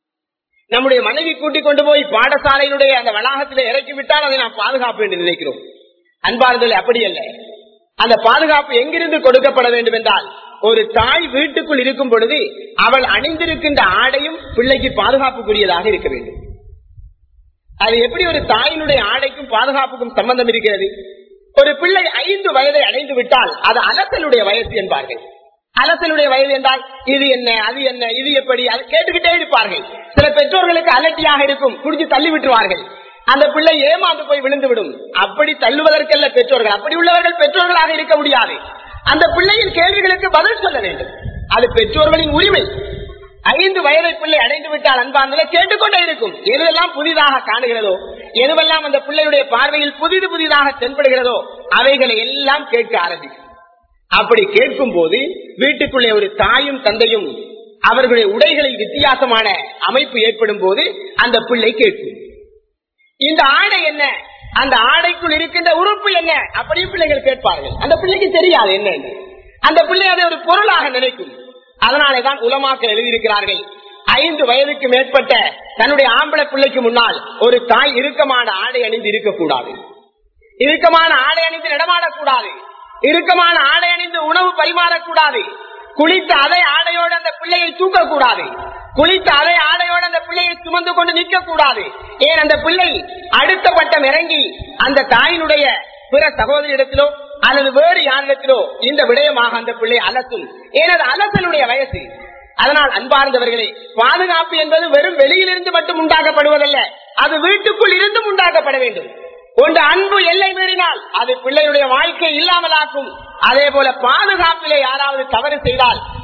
நம்முடைய மனைவி கூட்டிக் கொண்டு போய் பாடசாலையினுடைய அந்த வளாகத்திலே இறக்கிவிட்டால் அதை நாம் பாதுகாப்பு என்று நினைக்கிறோம். அன்பார்ந்தவர்களே, அப்படி அல்ல. அந்த பாதுகாப்பு எங்கிருந்து கொடுக்கப்பட வேண்டும் என்றால், ஒரு தாய் வீட்டுக்குள் இருக்கும் பொழுது அவள் அணிந்திருக்கின்ற ஆடையும் பிள்ளைக்கு பாதுகாப்புக்குரியதாக இருக்க வேண்டும். அது எப்படி ஒரு தாயினுடைய ஆடைக்கும் பாதுகாப்புக்கும் சம்பந்தம் இருக்கிறது? ஒரு பிள்ளை ஐந்து வயதை அடைந்து விட்டால் அது அலசலுடைய வயசு என்பார்கள். அலசலுடைய வயது என்றால் இது என்ன, அது என்ன, இது எப்படி, அது கேட்டுக்கிட்டே இருப்பார்கள். சில பெற்றோர்களுக்கு அலட்டியாக இருக்கும், குடிச்சு தள்ளி விட்டுருவார்கள். அந்த பிள்ளை ஏமாந்து போய் விழுந்து விடும். அப்படி தள்ளுவதற்கல்ல பெற்றோர்கள், அப்படி உள்ளவர்கள் பெற்றோர்களாக இருக்க முடியாது. அந்த பிள்ளையின் கேள்விகளுக்கு பதில் சொல்ல வேண்டும், அது பெற்றோர்களின் உரிமை. ஐந்து வயதை பிள்ளை அடைந்து விட்டால் அன்பான கேட்டுக்கொண்டே இருக்கும். எதுவெல்லாம் புதிதாக காணுகிறதோ, எதுவெல்லாம் அந்த பிள்ளையுடைய பார்வையில் புதிது புதிதாக தென்படுகிறதோ அவைகளை எல்லாம் கேட்க ஆரம்பிக்கும். அப்படி கேட்கும் போது வீட்டுக்குள்ளே ஒரு தாயும் தந்தையும் அவர்களுடைய உடைகளில் வித்தியாசமான அமைப்பு ஏற்படும் போது அந்த பிள்ளை கேட்கும், இந்த ஆடை என்ன, அந்த ஆடைக்குள் இருக்கின்ற உறுப்பு என்ன, அப்படியும் பிள்ளைகள் கேட்பார்கள். அந்த பிள்ளைக்கு தெரியாது என்ன என்று. அந்த பிள்ளை அதை ஒரு பொருளாக நினைக்கும். அதனாலேதான் உலமாக்கள் எழுதியிருக்கிறார்கள், ஐந்து வயதுக்கு மேற்பட்ட தன்னுடைய ஆம்பளை பிள்ளைக்கு முன்னால் ஒரு தாய் இறுக்கமான ஆடை அணிந்து இருக்கக்கூடாது, இறுக்கமான ஆடை அணிந்து நடமாடக்கூடாது, இறுக்கமான ஆடை அணிந்து உணவு பரிமாறக்கூடாது, குளித்த அதே ஆடையோடு அந்த பிள்ளையை தூக்கக்கூடாது, குளித்த அதே ஆடையோடு அந்த பிள்ளையை சுமந்து கொண்டு நிற்க கூடாது. ஏன் அந்த பிள்ளை அடுத்த பட்டம் இறங்கி அந்த தாயினுடைய பிற சகோதரிடத்திலோ அல்லது வேறு யாரிடத்திலோ இந்த விடயமாக அந்த பிள்ளை அலசும். ஏனது அலசலுடைய வயசு. அதனால் அன்பார்ந்தவர்களே, பாதுகாப்பு என்பது வெறும் வெளியிலிருந்து மட்டும் உண்டாக்கப்படுவதல்ல, அது வீட்டுக்குள் இருந்தும் உண்டாக்கப்பட வேண்டும். ஒன்று அன்பு எல்லை மீறினால் அது பிள்ளையுடைய வாழ்க்கை இல்லாமலாக்கும். அதே போல பாதுகாப்பிலே யாராவது தவறு செய்தால்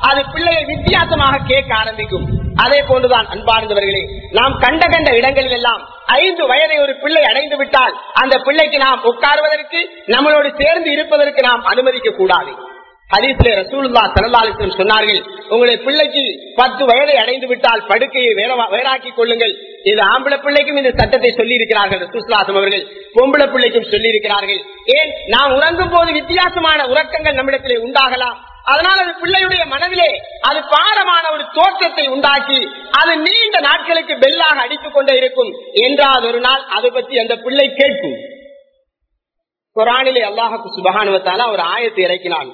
அது பிள்ளையை வித்தியாசமாக கேட்க ஆரம்பிக்கும். அதே போன்றுதான் அன்பார்ந்தவர்களே, நாம் கண்ட கண்ட இடங்களில் எல்லாம் ஐந்து வயதை ஒரு பிள்ளை அடைந்து விட்டால் அந்த பிள்ளைக்கு நாம் உட்கார்வதற்கு, நம்மளோடு சேர்ந்து இருப்பதற்கு நாம் அனுமதிக்க கூடாது. ஹதீஸிலே ரசூலுல்லாஹி ஸல்லல்லாஹு அலைஹி வஸல்லம் சொன்னார்கள், உங்களுடைய பிள்ளைக்கு பத்து வயதை அடைந்து விட்டால் படுக்கையை வேறாக்கிக் கொள்ளுங்கள். இது ஆம்பளை பிள்ளைக்கும் இந்த சட்டத்தை சொல்லி இருக்கிறார்கள் ரசூலுல்லாஹி அவர்கள், பொம்பளை பிள்ளைக்கும் சொல்லி இருக்கிறார்கள். ஏன், நாம் உறங்கும் போது வித்தியாசமான உறக்கங்கள் நம்மிடத்திலே உண்டாகலாம். அதனால் அது பிள்ளையுடைய மனதிலே அது பாரமான ஒரு தோற்றத்தை உண்டாக்கி அது நீண்ட நாட்களுக்கு பெல்லாக அடித்துக் கொண்டே இருக்கும். என்றால் ஒரு நாள் அதை பற்றி அந்த பிள்ளை கேட்கும். குர்ஆனிலே அல்லாஹ் சுப்ஹானஹு வ தஆலா ஒரு ஆயத்தை இறக்கினான்.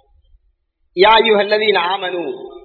யா அய்யுஹல்லதீன ஆமனூ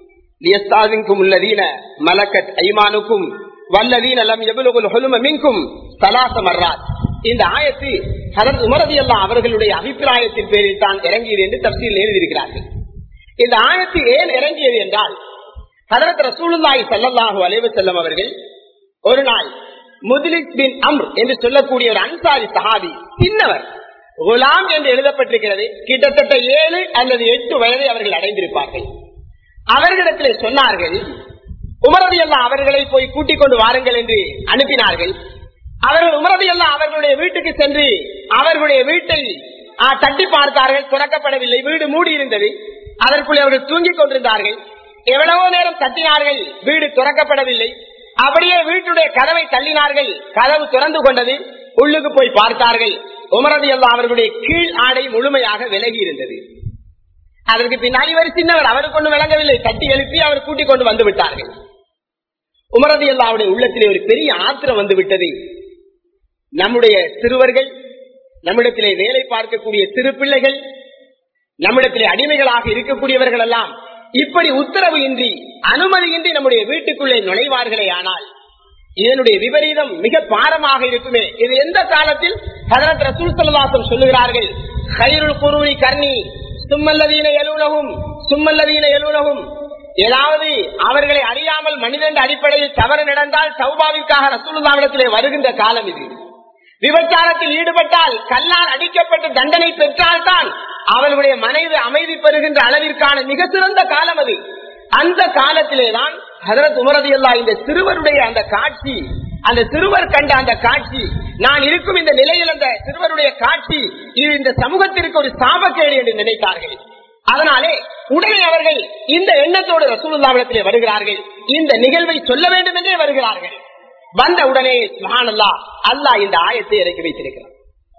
லியஸ்தாஸின்குமுல்லதீன மலக்கத் ஐமானுக்கும் வல்லதீன லம் யப்லுகுல் ஹுல்ம மின்கும் ஸலாஸ மர்ராத். இந்த ஆயத்து ஹஜ்ரத் உமர் ரலியல்லாஹு அவர்களுடைய அபிப்பிராயத்தின் பேரில் தான் இறங்கியது என்று தஃப்சீரில் எழுதியிருக்கிறார்கள். இந்த ஆயத்து ஏன் இறங்கியது என்றால், ஹஜ்ரத் ரசூலுல்லாஹி ஸல்லல்லாஹு அலைஹி வஸல்லம் அவர்கள் ஒரு நாள் முத்லிக் பின் அம்ர் என்று சொல்லக்கூடிய ஒரு அன்சாரி சஹாபி, சின்னவர், குலாம் என்று எழுதப்பட்டிருக்கிறது, கிட்டத்தட்ட ஏழு அல்லது எட்டு வயதை அவர்கள் அடைந்திருப்பார்கள். அவர்களிடத்திலே சொன்னார்கள், உமர் ரலியல்லாஹு அவர்களை போய் கூட்டிக் கொண்டு வாருங்கள் என்று அனுப்பினார்கள். அவர்கள் உமர் ரலியல்லாஹு அவர்களுடைய வீட்டுக்கு சென்று அவர்களுடைய வீட்டை தட்டி பார்த்தார்கள். திறக்கப்படவில்லை, வீடு மூடி இருந்தது. அதற்குள்ளே அவர்கள் தூங்கிக் கொண்டிருந்தார்கள். எவ்வளவோ நேரம் தட்டினார்கள், வீடு திறக்கப்படவில்லை. அப்படியே வீட்டுடைய கதவை தள்ளினார்கள், கதவு திறந்து கொண்டது. உள்ளுக்கு போய் பார்த்தார்கள், உமர் ரலியல்லாஹு அவர்களுடைய கீழ் ஆடை முழுமையாக விலகி இருந்தது. அதற்கு பின்னாடி இவர் சின்னவர், அவருக்கு ஒன்றும் விளங்கவில்லை. தட்டி எழுப்பி அவர் கூட்டிக் கொண்டு வந்து விட்டார்கள். உமர் ரலியல்லாஹுடைய உள்ளத்திலே ஒரு பெரிய ஆத்திரம் வந்து விட்டது. நம்முடைய சிறுவர்கள், நம்மிடத்திலே வேலை பார்க்கக்கூடிய சிறு பிள்ளைகள், நம்மிடத்திலே அடிமைகளாக இருக்கக்கூடியவர்கள் எல்லாம் இப்படி உத்தரவு இன்றி, அனுமதியின்றி நம்முடைய வீட்டுக்குள்ளே நுழைவார்களே, ஆனால் இதனுடைய விபரீதம் மிக பாரமாக இருக்குமே. இது எந்த காலத்தில் ஹஜ்ரத் ரசூல் ஸல்லல்லாஹு அலைஹி வஸல்லம் சொல்லுகிறார்கள், கைருல் குரூனி கர்னி சும்மல்லதீன யலூனஹும் சும்மல்லதீன யலூனஹும். ஏதாவது அவர்களை அறியாமல் மனிதன் அடிப்படையில் தவறு நடந்தால் தௌபாவிற்காக ரசூலுல்லாஹ்விடத்திலே வருகின்ற காலம் இது. விபச்சாரத்தில் ஈடுபட்டால் கல்லால் அடிக்கப்பட்டு தண்டனை பெற்றால் தான் அவர்களுடைய மனைவி அமைதி பெறுகின்ற அளவிற்கான மிக சிறந்த காலம் அது. அந்த காலத்திலேதான் ஹஜ்ரத் உமர் ரலியல்லாஹு இந்த சிறுவருடைய அந்த காட்சி, அந்த சிறுவர் கண்ட அந்த காட்சி, நான் இருக்கும் இந்த நிலையில் அந்த சிறுவருடைய காட்சி இது இந்த சமூகத்திற்கு ஒரு சாபக்கேடு என்று நினைத்தார்கள். அதனாலே உடனே அவர்கள் இந்த எண்ணத்தோடு ரசூலுல்லாஹ்விடத்திலே வருகிறார்கள். இந்த நிகழ்வை சொல்ல வேண்டும் என்றே வருகிறார்கள். வந்த உடனே சுப்ஹானல்லாஹ், அல்லாஹ் இந்த ஆயத்தை இறக்கி வைத்திருக்கிறார்.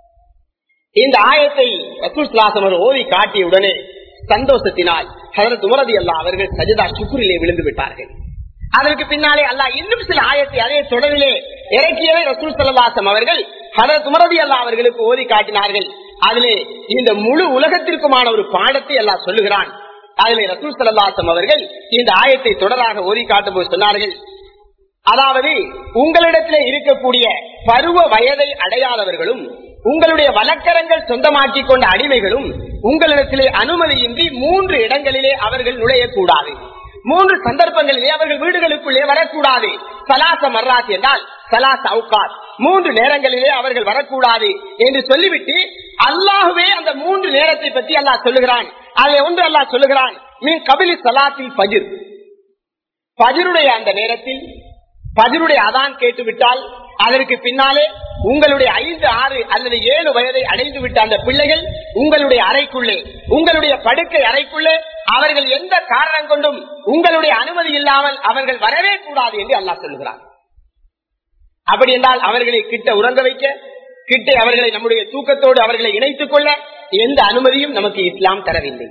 இந்த ஆயத்தை ரசூல் ஸல்லல்லாஹு அலைஹி வஸல்லம் ஓதி காட்டிய உடனே சந்தோஷத்தினால் ஹஜ்ரத் உமர் ரலியல்லாஹு அவர்கள் சஜதா ஷுக்ரிலே விழுந்து விட்டார்கள். அதற்கு பின்னாலே அல்லாஹ் இன்னும் சில ஆயத்தை அதே தொடரிலே இறக்கியவை ரசூல் ஸல்லல்லாஹு அலைஹி வஸல்லம் அவர்கள் ஹஜ்ரத் உமர் ரலியல்லாஹு அவர்களுக்கு ஓதி காட்டினார்கள். அதிலே இந்த முழு உலகத்திற்குமான ஒரு பாடத்தை அல்லாஹ் சொல்லுகிறான். அதிலே ரசூல் ஸல்லல்லாஹு அலைஹி வஸல்லம் அவர்கள் இந்த ஆயத்தை தொடராக ஓதி காட்டும் போது சொன்னார்கள், அதாவது உங்களிடத்திலே இருக்கக்கூடிய பருவ வயதை அடையாதவர்களும் உங்களுடைய வழக்கரங்கள் சொந்தமாக்கிக் கொண்ட அடிமைகளும் உங்களிடத்திலே அனுமதியின்றி மூன்று இடங்களிலே அவர்கள் நுழையக்கூடாது. மூன்று சந்தர்ப்பங்களிலே அவர்கள் வீடுகளுக்குள்ளே வரக்கூடாது. சலாச மர்ராத் என்றால் சலாச அவுகாத், மூன்று நேரங்களிலே அவர்கள் வரக்கூடாது என்று சொல்லிவிட்டு அல்லாஹுவே அந்த மூன்று நேரத்தை பற்றி அல்லாஹ் சொல்லுகிறான். அதில் ஒன்று அல்லாஹ் சொல்லுகிறான், மீன் கபிலி சலாத்தில் ஃபஜ்ர், ஃபஜ்ருடைய அந்த நேரத்தில் ஃபஜ்ருடைய அதான் கேட்டுவிட்டால் அதற்கு பின்னாலே உங்களுடைய ஐந்து ஆறு அல்லது ஏழு வயதை அடைந்து விட்ட அந்த பிள்ளைகள் உங்களுடைய அறைக்குள்ளே, உங்களுடைய படுக்கை அறைக்குள்ளே அவர்கள் எந்த காரணம் கொண்டும் உங்களுடைய அனுமதி இல்லாமல் அவர்கள் வரவே கூடாது என்று அல்லாஹ் சொல்லுகிறார். அப்படி என்றால் அவர்களை கிட்ட உறங்க வைக்க, கிட்ட அவர்களை நம்முடைய தூக்கத்தோடு அவர்களை இணைத்துக் கொள்ள எந்த அனுமதியும் நமக்கு இஸ்லாம் தரவில்லை.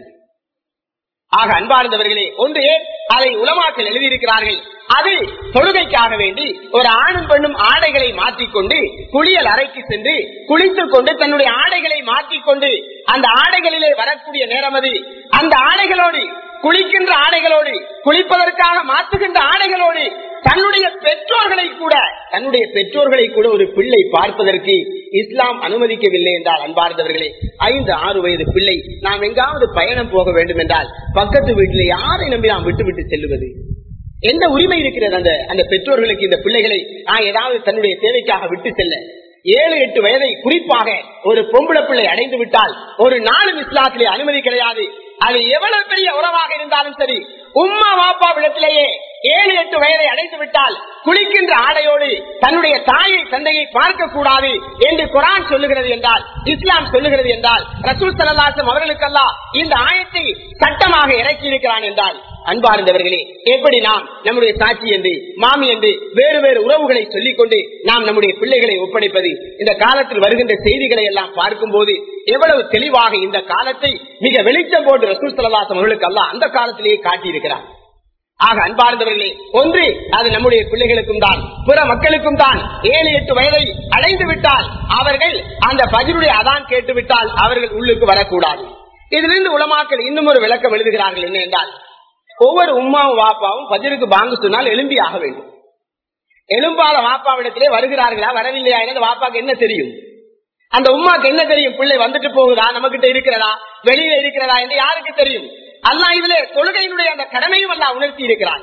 ஆக அன்பார்ந்தவர்களே, ஒன்று அதை உலமாக்கள் எழுதியிருக்கிறார்கள், அது தொழுகைக்காக வேண்டி ஒரு ஆணும் பெண்ணும் ஆடைகளை மாற்றிக்கொண்டு குளியல் அறைக்கு சென்று குளித்துக் கொண்டு தன்னுடைய ஆடைகளை மாற்றிக்கொண்டு அந்த ஆடைகளிலே வரக்கூடிய நேரம் அது. அந்த ஆடைகளோடு, குளிக்கின்ற ஆடைகளோடு, குளிப்பதற்காக மாற்றுகின்ற ஆடைகளோடு தன்னுடைய பெற்றோர்களை கூட தன்னுடைய பெற்றோர்களை கூட ஒரு பிள்ளை பார்ப்பதற்கு இஸ்லாம் அனுமதிக்கவில்லை என்றால் அன்பார்ந்தவர்களே, ஐந்து ஆறு வயது பிள்ளை நாம் எங்காவது பயணம் போக வேண்டும் என்றால் பக்கத்து வீட்டிலே யாரை நம்பி நாம் விட்டு விட்டு செல்லுவது? எந்த உரிமை இருக்கிறது அந்த அந்த பெற்றோர்களுக்கு இந்த பிள்ளைகளை நான் ஏதாவது தன்னுடைய தேவைக்காக விட்டு செல்ல? ஏழு எட்டு வயதை குறிப்பாக ஒரு பொம்பளை பிள்ளை அடைந்து விட்டால் ஒரு நாளும் இஸ்லாத்திலே அனுமதி கிடையாது. அது எவ்வளவு பெரிய உறவாக இருந்தாலும் சரி, உம்மா வாப்பாவிடத்திலேயே ஏழு எட்டு வயதை அடைந்து விட்டால் குளிக்கின்ற ஆடையோடு தன்னுடைய தாயை தந்தையை பார்க்க கூடாது என்று குர்ஆன் சொல்லுகிறது என்றால், இஸ்லாம் சொல்லுகிறது என்றால், ரசூல் ஸல்லல்லாஹு அலைஹி வஸல்லம் அவர்களுக்கெல்லாம் இந்த ஆயத்தை சட்டமாக இறக்கி இருக்கிறான் என்றால், அன்பார்ந்தவர்களே, எப்படி நாம் நம்முடைய சாட்சி என்று மாமி என்று வேறு வேறு உறவுகளை சொல்லிக் கொண்டு நாம் நம்முடைய பிள்ளைகளை ஒப்படைப்பது? இந்த காலத்தில் வருகின்ற செய்திகளை எல்லாம் பார்க்கும் போது எவ்வளவு தெளிவாக இந்த காலத்தை மிக வெளிச்சம் போட்டு ரசூல் ஸல்லல்லாஹு அலைஹி வஸல்லம் அவர்களுக்கு அல்லாஹ் அந்த காலத்திலேயே காட்டியிருக்கிறார். ஆக அன்பார்ந்தவர்களே, ஒன்று அது நம்முடைய பிள்ளைகளுக்கும் தான், பிற மக்களுக்கும் தான். ஏழு எட்டு வயதை அடைந்து விட்டால் அவர்கள் அந்த ஃபஜ்ருடைய அதான் கேட்டு விட்டால் அவர்கள் உள்ளுக்கு வரக்கூடாது. இதிலிருந்து உலமாக்கள் இன்னும் ஒரு விளக்கம் எழுதுகிறார்கள். என்ன என்றால், ஒவ்வொரு உம்மாவும் வாப்பாவும் ஃபஜ்ருக்கு பாங்கு சொன்னால் எழும்பி ஆக வேண்டும். எழும்பாத வாப்பாவிடத்திலே வருகிறார்களா வரவில்லையா என்று வாப்பாக்கு என்ன தெரியும்? அந்த உம்மாக்கு என்ன தெரியும்? பிள்ளை வந்துட்டு போகுதா, நமக்கிட்ட இருக்கிறதா, வெளியில இருக்கிறதா என்று யாருக்கு தெரியும்? அல்லாஹ் இதிலே தொழுகையினுடைய அந்த கடமையும் அல்லாஹ் உணர்த்தி இருக்கிறார்.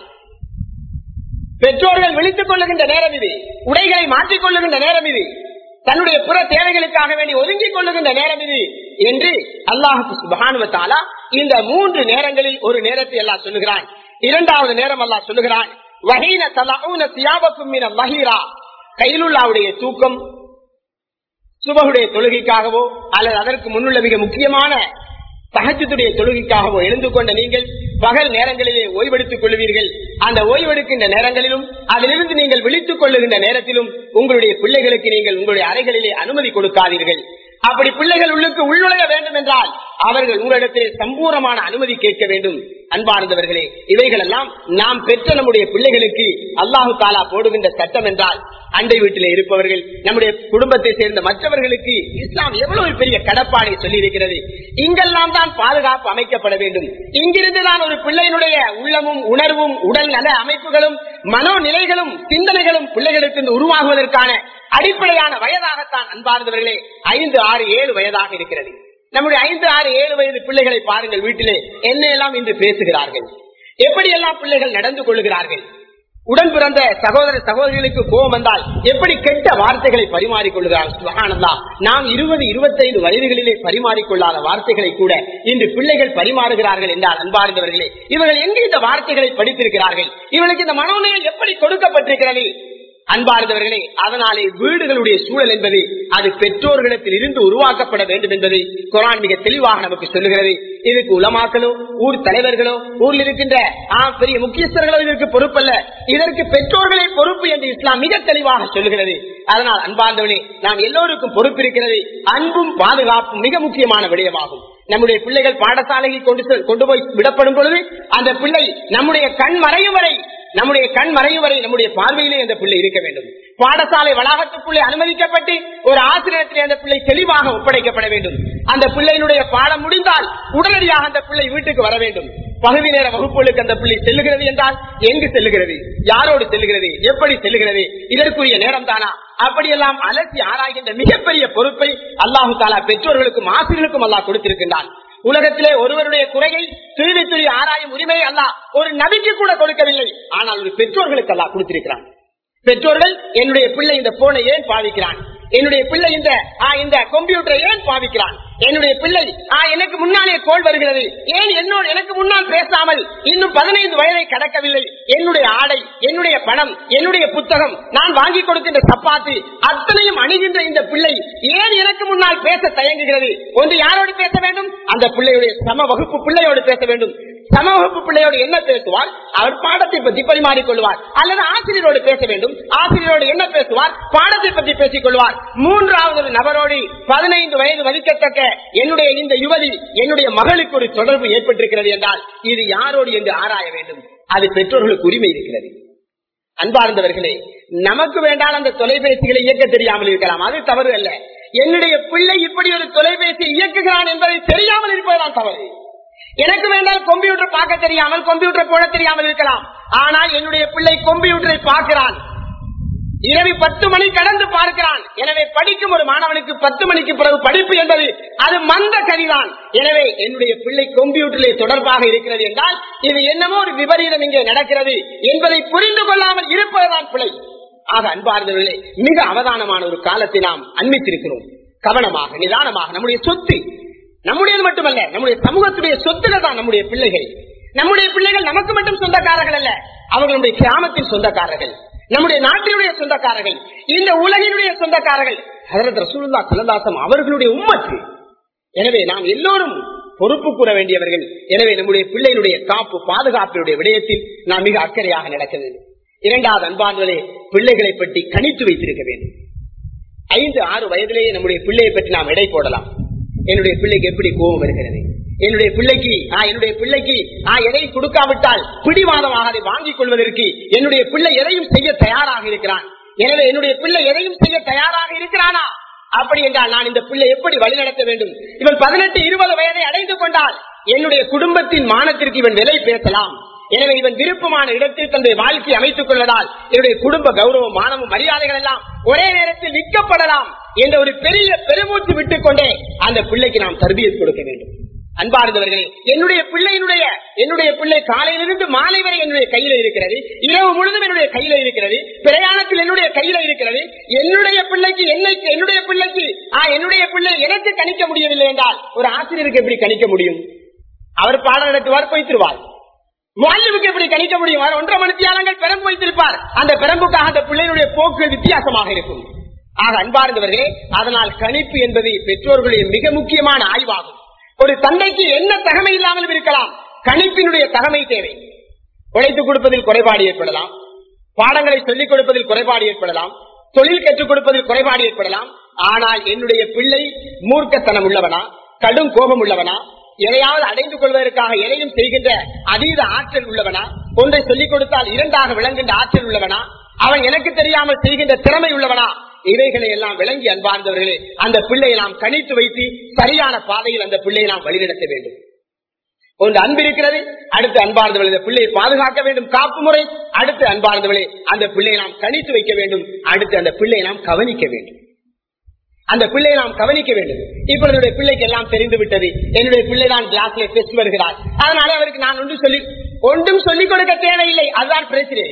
பெற்றோர்கள் விழித்துக் கொள்ளுகின்ற நேரம் இது, உடைகளை மாற்றிக் கொள்ளுகின்ற நேரம் இது, தன்னுடைய புற தேவைகளுக்காக வேண்டி ஒதுங்கிக் கொள்ளுகின்ற நேரம் இது என்று அல்லாஹ் சுப்ஹானஹு வ தஆலா இந்த மூன்று நேரங்களில் ஒரு நேரத்தை அல்லாஹ் சொல்லுகிறான். இரண்டாவது நேரம் அல்லாஹ் சொல்லுகிறான், வஹீன தலஊன சியாபக்கும் மினல் மஹீரா. கைலுல்லாவுடைய தூக்கம் சுபஹுடைய தொழுகைக்காகவோ அல்லது அதற்கு முன்னுள்ள மிக முக்கியமான தஹஜ்ஜுடைய தொழுகைக்காகவோ எழுந்து கொண்ட நீங்கள் பகல் நேரங்களிலே ஓய்வெடுத்துக் கொள்வீர்கள். அந்த ஓய்வெடுக்கின்ற நேரங்களிலும் அதிலிருந்து நீங்கள் விழித்துக் கொள்ளுகின்ற நேரத்திலும் உங்களுடைய பிள்ளைகளுக்கு நீங்கள் உங்களுடைய அறைகளிலே அனுமதி கொடுக்காதீர்கள். அப்படி பிள்ளைகள் உள்ளுக்கு உள்நுழைய வேண்டும் என்றால் அவர்கள் உங்களிடத்திலே சம்பூர்ணமான அனுமதி கேட்க வேண்டும். அன்பார்ந்தவர்களே, இவைகள் எல்லாம் நாம் பெற்ற நம்முடைய பிள்ளைகளுக்கு அல்லாஹு தாலா போடுகின்ற சட்டம் என்றால், அண்டை வீட்டிலே இருப்பவர்கள், நம்முடைய குடும்பத்தை சேர்ந்த மற்றவர்களுக்கு இஸ்லாம் எவ்வளவு பெரிய கடப்பாடை சொல்லி இருக்கிறது. இங்கெல்லாம் தான் பாதுகாப்பு அமைக்கப்பட வேண்டும். இங்கிருந்துதான் ஒரு பிள்ளையினுடைய உள்ளமும் உணர்வும் உடல் நல அமைப்புகளும் மனோநிலைகளும் சிந்தனைகளும் பிள்ளைகளுக்கு உருவாகுவதற்கான அடிப்படையான வயதாகத்தான் அன்பார்ந்தவர்களே ஐந்து ஆறு ஏழு வயதாக இருக்கிறது. நம்முடைய ஐந்து ஆறு ஏழு வயது பிள்ளைகளை பாருங்கள், வீட்டிலே என்ன எல்லாம் இன்று பேசுகிறார்கள், எப்படியெல்லாம் பிள்ளைகள் நடந்து கொள்ளுகிறார்கள். உடன் பிறந்த சகோதர சகோதரிகளுக்கு கோபம் வந்தால் எப்படி கெட்ட வார்த்தைகளை பரிமாறிக்கொள்கிறார்கள். சுப்ஹானல்லாஹ், நாம் இருபது இருபத்தைந்து வயதுகளிலே பரிமாறிக்கொள்ளாத வார்த்தைகளை கூட இன்று பிள்ளைகள் பரிமாறுகிறார்கள் என்றால் அன்பார்ந்தவர்களே, இவர்கள் எங்கு இந்த வார்த்தைகளை படித்திருக்கிறார்கள்? இவர்களுக்கு இந்த மனோநிலை எப்படி கொடுக்கப்பட்டிருக்கிறது? அன்பார்ந்தவர்களே, அதனாலே வீடுகளுடைய சூழல் என்பது அது பெற்றோர்களிடத்தில் இருந்து உருவாக்கப்பட வேண்டும் என்பதை குர்ஆன் மிக தெளிவாக நமக்கு சொல்லுகிறது. இதுக்கு உலமாக்களோ ஊர் தலைவர்களோ ஊரில் இருக்கின்ற பெரிய முக்கியஸ்தர்களோ இதற்கு பொறுப்பல்ல, இதற்கு பெற்றோர்களே பொறுப்பு என்று இஸ்லாம் மிக தெளிவாக சொல்லுகிறது. அதனால் அன்பார்ந்தவர்களே, நாம் எல்லோருக்கும் பொறுப்பு இருக்கிறது. அன்பும் பாதுகாப்பும் மிக முக்கியமான விடயமாகும். நம்முடைய பிள்ளைகள் பாடசாலையில் கொண்டு கொண்டு போய் விடப்படும் பொழுது அந்த பிள்ளை நம்முடைய கண் மறையும் வரை நம்முடைய கண் மறையும் வரை நம்முடைய பார்வையிலே அந்த பிள்ளை இருக்க வேண்டும். பாடசாலை வளாகத்துக்குள்ளே அனுமதிக்கப்பட்டு ஒரு ஆசிரியத்திலே அந்த பிள்ளை தெளிவாக ஒப்படைக்கப்பட வேண்டும். அந்த பிள்ளையினுடைய பாடம் முடிந்தால் உடனடியாக அந்த பிள்ளை வீட்டுக்கு வர வேண்டும். பகுதி நேர வகுப்புகளுக்கு அந்த பிள்ளை செல்லுகிறது என்றால் எங்கு செல்லுகிறது, யாரோடு செல்லுகிறது, எப்படி செல்லுகிறது, இதற்குரிய நேரம் தானா, அப்படியெல்லாம் அலசி ஆராய்கின்ற மிகப்பெரிய பொறுப்பை அல்லாஹு தாலா பெற்றோர்களுக்கும் ஆசிரியர்களுக்கும் அல்லாஹ் கொடுத்திருக்கின்றான். உலகத்திலே ஒருவருடைய குறையை திருடி திருடி ஆராயும் உரிமை அல்லாஹ் ஒரு நபிக்கு கூட கொடுக்கவில்லை. ஆனால் ஒரு பெற்றோர்களுக்கு அல்லாஹ் கொடுத்திருக்கிறான். பெற்றோர்கள், என்னுடைய பிள்ளை இந்த போனை ஏன் பாவிக்கிறான், என்னுடைய பிள்ளை இந்த இந்த கம்ப்யூட்டரை ஏன் பாவிக்கிறான், என்னுடைய பிள்ளை எனக்கு முன்னாலே கோல் வருகிறது, ஏன் என்னோட எனக்கு முன்னால் பேசாமல் இன்னும் பதினைந்து வயதை கடக்கவில்லை, என்னுடைய ஆடை, என்னுடைய பணம், என்னுடைய புத்தகம், நான் வாங்கி கொடுக்கின்ற சப்பாத்து அத்தனையும் அணுகின்ற இந்த பிள்ளை ஏன் எனக்கு முன்னால் பேச தயங்குகிறது? ஒன்று யாரோடு பேச வேண்டும்? அந்த பிள்ளையுடைய சம வகுப்பு பிள்ளையோடு பேச வேண்டும். சம வகுப்பு பிள்ளையோடு என்ன பேசுவார்? அவர் பாடத்தை பற்றி பரிமாறிக் கொள்வார். அல்லது ஆசிரியரோடு பேச வேண்டும். ஆசிரியரோடு என்ன பேசுவார்? பாடத்தை பற்றி பேசிக் கொள்வார். மூன்றாவது ஒரு நபரோடு பதினைந்து வயது மதிக்கத்தக்க என்னுடைய இந்த யுவதி, என்னுடைய மகளுக்கு ஒரு தொடர்பு ஏற்பட்டிருக்கிறது என்றால் இது யாரோடு என்று ஆராய வேண்டும். அது பெற்றோர்களுக்கு உரிமை இருக்கிறது. அன்பார்ந்தவர்களே, நமக்கு வேண்டாம் அந்த தொலைபேசிகளை இயக்க தெரியாமல் இருக்கலாம், அது தவறு அல்ல. என்னுடைய பிள்ளை இப்படி ஒரு தொலைபேசி இயக்குகிறான் என்பதை தெரியாமல் இருப்பதுதான் தவறு. எனக்கு வேண்டால் கம்ப்யூட்டர் பார்க்க தெரியாமல், கம்ப்யூட்டர் போட தெரியாமல் இருக்கலாம். ஆனால் என்னுடைய பிள்ளை கம்ப்யூட்டரை பார்க்கிறான், இரவு பத்து மணி கடந்து பார்க்கிறான். எனவே படிக்கும் ஒரு மாணவனுக்கு பத்து மணிக்கு பிறகு படிப்பு என்பது அது மந்த கதிதான். எனவே என்னுடைய பிள்ளை கம்ப்யூட்டரிலே தொடர்பாக இருக்கிறது என்றால் இது என்னமோ ஒரு விபரீதம் இங்கே நடக்கிறது என்பதை புரிந்து கொள்ளாமல் இருப்பதுதான் பிள்ளை. ஆக அன்பார்ந்தவர்களே, மிக அவதானமான ஒரு காலத்தை நாம் அன்பித்திருக்கிறோம். கவனமாக நிதானமாக நம்முடைய சொத்து நம்முடையது மட்டுமல்ல, நம்முடைய சமூகத்துடைய சொத்துல தான் நம்முடைய பிள்ளைகள். நம்முடைய பிள்ளைகள் நமக்கு மட்டும் சொந்தக்காரர்கள் அல்ல, அவர்களுடைய கிராமத்தின் சொந்தக்காரர்கள், நம்முடைய நாட்டினுடைய சொந்தக்காரர்கள், இந்த உலகினுடைய சொந்தக்காரர்கள். ஹஜ்ரத் ரசூலுல்லாஹ் ஸல்லல்லாஹு அலைஹி வஸல்லம் அவர்களுடைய உம்மத்து. எனவே நாம் எல்லோரும் பொறுப்பு கூற வேண்டியவர்கள். எனவே நம்முடைய பிள்ளைகளுடைய காப்பு பாதுகாப்பினுடைய விடயத்தில் நாம் மிக அக்கறையாக நடக்க வேண்டும். இரண்டாவது அன்பார்களே, பிள்ளைகளை பற்றி கணித்து வைத்திருக்க வேண்டும். ஐந்து ஆறு வயதிலேயே நம்முடைய பிள்ளையை பற்றி நாம் எடை போடலாம். என்னுடைய பிள்ளைக்கு எப்படி கோபம் வருகிறது, என்னுடைய பிள்ளைக்கு என்னுடைய பிள்ளைக்கு எதை கொடுக்காவிட்டால் பிடிவாதமாக அதை வாங்கிக் கொள்வதற்கு என்னுடைய பிள்ளை எதையும் செய்ய தயாராக இருக்கிறான். எனவே என்னுடைய பிள்ளை எதையும் செய்ய தயாராக இருக்கிறானா, அப்படி என்றால் நான் இந்த பிள்ளை எப்படி வழிநடத்த வேண்டும். இவன் பதினெட்டு இருபது வயதை அடைந்து கொண்டால் என்னுடைய குடும்பத்தின் மானத்திற்கு இவன் விலை பேசலாம். எனவே இவன் விருப்பமான இடத்தில் தன்னுடைய வாழ்க்கையை அமைத்துக் கொள்வதால் என்னுடைய குடும்ப கௌரவம் மானமும் மரியாதைகள் எல்லாம் ஒரே நேரத்தில் விற்கப்படலாம் என்ற ஒரு பெரிய பெருமூச்சு விட்டுக் கொண்டே அந்த பிள்ளைக்கு நாம் தர்பியத் கொடுக்க வேண்டும். அன்பார்ந்தவர்களே, என்னுடைய பிள்ளையினுடைய என்னுடைய பிள்ளை காலையிலிருந்து மாலை வரை என்னுடைய கையில இருக்கிறது, இரவு முழுதும் என்னுடைய கையில இருக்கிறது, பிரயாணத்தில் என்னுடைய கையில இருக்கிறது. என்னுடைய பிள்ளைக்கு என்னைக்கு என்னுடைய பிள்ளைக்கு என்னுடைய பிள்ளை எனக்கு கணிக்க முடியவில்லை என்றால் ஒரு ஆசிரியருக்கு எப்படி கணிக்க முடியும்? அவர் பாடம் நடத்துவார், போய்த்திருவார். முஅல்லிமுக்கு எப்படி கணிக்க முடியும்? அவர் ஒன்றரை மணி தியானங்கள் பெரம்பு வைத்திருப்பார். அந்த பெரம்புக்காக அந்த பிள்ளையினுடைய போக்கு வித்தியாசமாக இருக்கும். ஆக அன்பார்ந்தவர்களே, அதனால் கணிப்பு என்பது பெற்றோர்களுடைய மிக முக்கியமான ஆய்வாகும். ஒரு தந்தைக்கு என்ன தகமை இல்லாமல் இருக்கலாம், கணிப்பினுடைய தகமை தேவை. உழைத்துக் கொடுப்பதில் குறைபாடு ஏற்படலாம், பாடங்களை சொல்லிக் கொடுப்பதில் குறைபாடு ஏற்படலாம், தொழில் கற்றுக் கொடுப்பதில் குறைபாடு ஏற்படலாம். ஆனால் என்னுடைய பிள்ளை மூர்க்கத்தனம் உள்ளவனா, கடும் கோபம் உள்ளவனா, எதையாவது அடைந்து கொள்வதற்காக எதையும் செய்கின்ற அதீத ஆற்றல் உள்ளவனா, ஒன்றை சொல்லிக் கொடுத்தால் இரண்டாக விளங்குகின்ற ஆற்றல் உள்ளவனா, அவன் எனக்கு தெரியாமல் செய்கின்ற திறமை உள்ளவனா, இவைகளை எல்லாம் விளங்கி அன்பார்ந்தவர்களே அந்த பிள்ளையை நாம் கணித்து வைத்து சரியான பாதையில் அந்த பிள்ளையை நாம் வழிநடத்த வேண்டும். ஒன்று அன்பு இருக்கிறது, அடுத்து அன்பார்ந்தவர்களே இந்த பிள்ளையை பாதுகாக்க வேண்டும், காப்பு முறை. அடுத்து அன்பார்ந்தவர்களே அந்த பிள்ளையை நாம் கணித்து வைக்க வேண்டும். அடுத்து அந்த பிள்ளையை நாம் கவனிக்க வேண்டும். அந்த பிள்ளையை நாம் கவனிக்க வேண்டும். இப்ப என்னுடைய பிள்ளைக்கு எல்லாம் தெரிந்து விட்டது, என்னுடைய பிள்ளை தான் கிளாஸ்ல டெஸ்ட் வருகிறார், அதனால அவருக்கு நான் ஒன்றும் சொல்லி ஒன்றும் சொல்லிக் கொடுக்க தேவையில்லை. அதுதான் பிரச்சனை.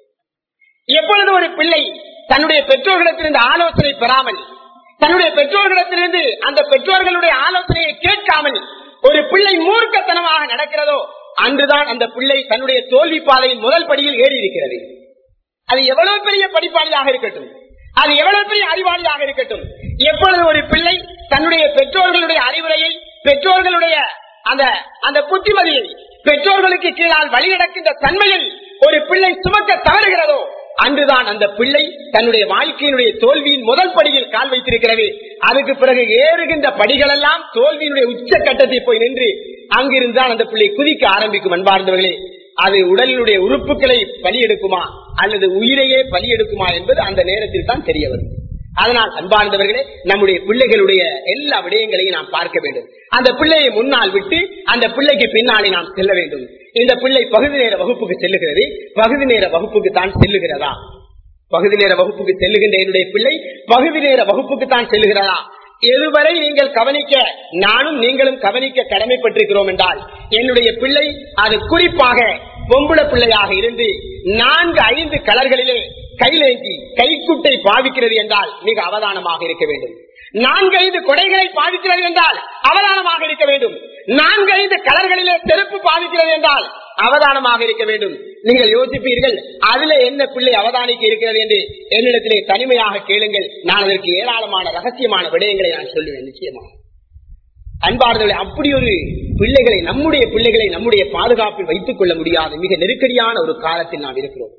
எப்பொழுது ஒரு பிள்ளை தன்னுடைய பெற்றோர்களிடத்திலிருந்து ஆலோசனை பெறாமல், தன்னுடைய பெற்றோர்களிடத்திலிருந்து அந்த பெற்றோர்களுடைய ஆலோசனையை கேட்காமல் ஒரு பிள்ளை மூர்க்கத்தனமாக நடக்கிறதோ அன்றுதான் அந்த பிள்ளை தன்னுடைய தோல்வி பாதையின் முதல் படியில் ஏறி இருக்கிறது. அது எவ்வளவு பெரிய படிப்பாளியாக இருக்கட்டும், அது எவ்வளவு பெரிய அறிவாளியாக இருக்கட்டும், எப்பொழுது ஒரு பிள்ளை தன்னுடைய பெற்றோர்களுடைய அறிவுரையை, பெற்றோர்களுடைய அந்த அந்த புத்திமதியை, பெற்றோர்களுக்கு கீழால் வழிநடக்கின்ற தன்மையில் ஒரு பிள்ளை சுமக்க தவறுகிறதோ அன்றுதான் அந்த பிள்ளை தன்னுடைய வாழ்க்கையினுடைய தோல்வியின் முதல் படியில் கால் வைத்திருக்கிறது. அதுக்கு பிறகு ஏறுகின்ற படிகள் எல்லாம் தோல்வியினுடைய உச்ச கட்டத்தை போய் நின்று அங்கிருந்தான் அந்த பிள்ளை குதிக்க ஆரம்பிக்கும். அன்பார்ந்தவர்களே, அது உடலினுடைய உறுப்புகளை பலியெடுக்குமா அல்லது உயிரையே பலியெடுக்குமா என்பது அந்த நேரத்தில் தான் தெரிய வரும். அதனால் அன்பார்ந்தவர்களே நம்முடைய பிள்ளைகளுடைய எல்லா விடயங்களையும் நாம் பார்க்க வேண்டும். அந்த பிள்ளையை முன்னால் விட்டு அந்த பிள்ளைக்கு பின்னாலே நாம் செல்ல வேண்டும். இந்த பிள்ளை பகுதி நேர வகுப்புக்கு செல்லுகிறது, பகுதி நேர வகுப்புக்கு தான் செல்லுகிறதா? பகுதி நேர வகுப்புக்கு செல்லுகின்ற என்னுடைய பிள்ளை பகுதி நேர வகுப்புக்கு தான் செல்லுகிறதா? எதுவரை நீங்கள் கவனிக்க நானும் நீங்களும் கவனிக்க கடமைப்பட்டிருக்கிறோம் என்றால் என்னுடைய பிள்ளை அது குறிப்பாக பொம்புள பிள்ளையாக இருந்து நான்கு ஐந்து கலர்களிலே கையிலேந்தி கைக்குட்டை பாவிக்கிறது என்றால் மிக அவதானமாக இருக்க வேண்டும். நான்கு ஐந்து கொடைகளை பாவிக்கிறது என்றால் அவதானமாக இருக்க வேண்டும். நான்கு ஐந்து கலர்களிலே செருப்பு பாவிக்கிறது என்றால் அவதானமாக இருக்க வேண்டும். நீங்கள் யோசிப்பீர்கள், அதுல என்ன பிள்ளை அவதானிக்க இருக்கிறது என்று என்னிடத்திலே தனிமையாக கேளுங்கள். நான் அதற்கு ஏராளமான ரகசியமான விடயங்களை நான் சொல்லுவேன். நிச்சயமாக அன்பார்ந்தவர்களே, அப்படி ஒரு பிள்ளைகளை நம்முடைய பிள்ளைகளை நம்முடைய பாதுகாப்பில் வைத்துக் கொள்ள முடியாத மிக நெருக்கடியான ஒரு காலத்தில் நாம் இருக்கிறோம்.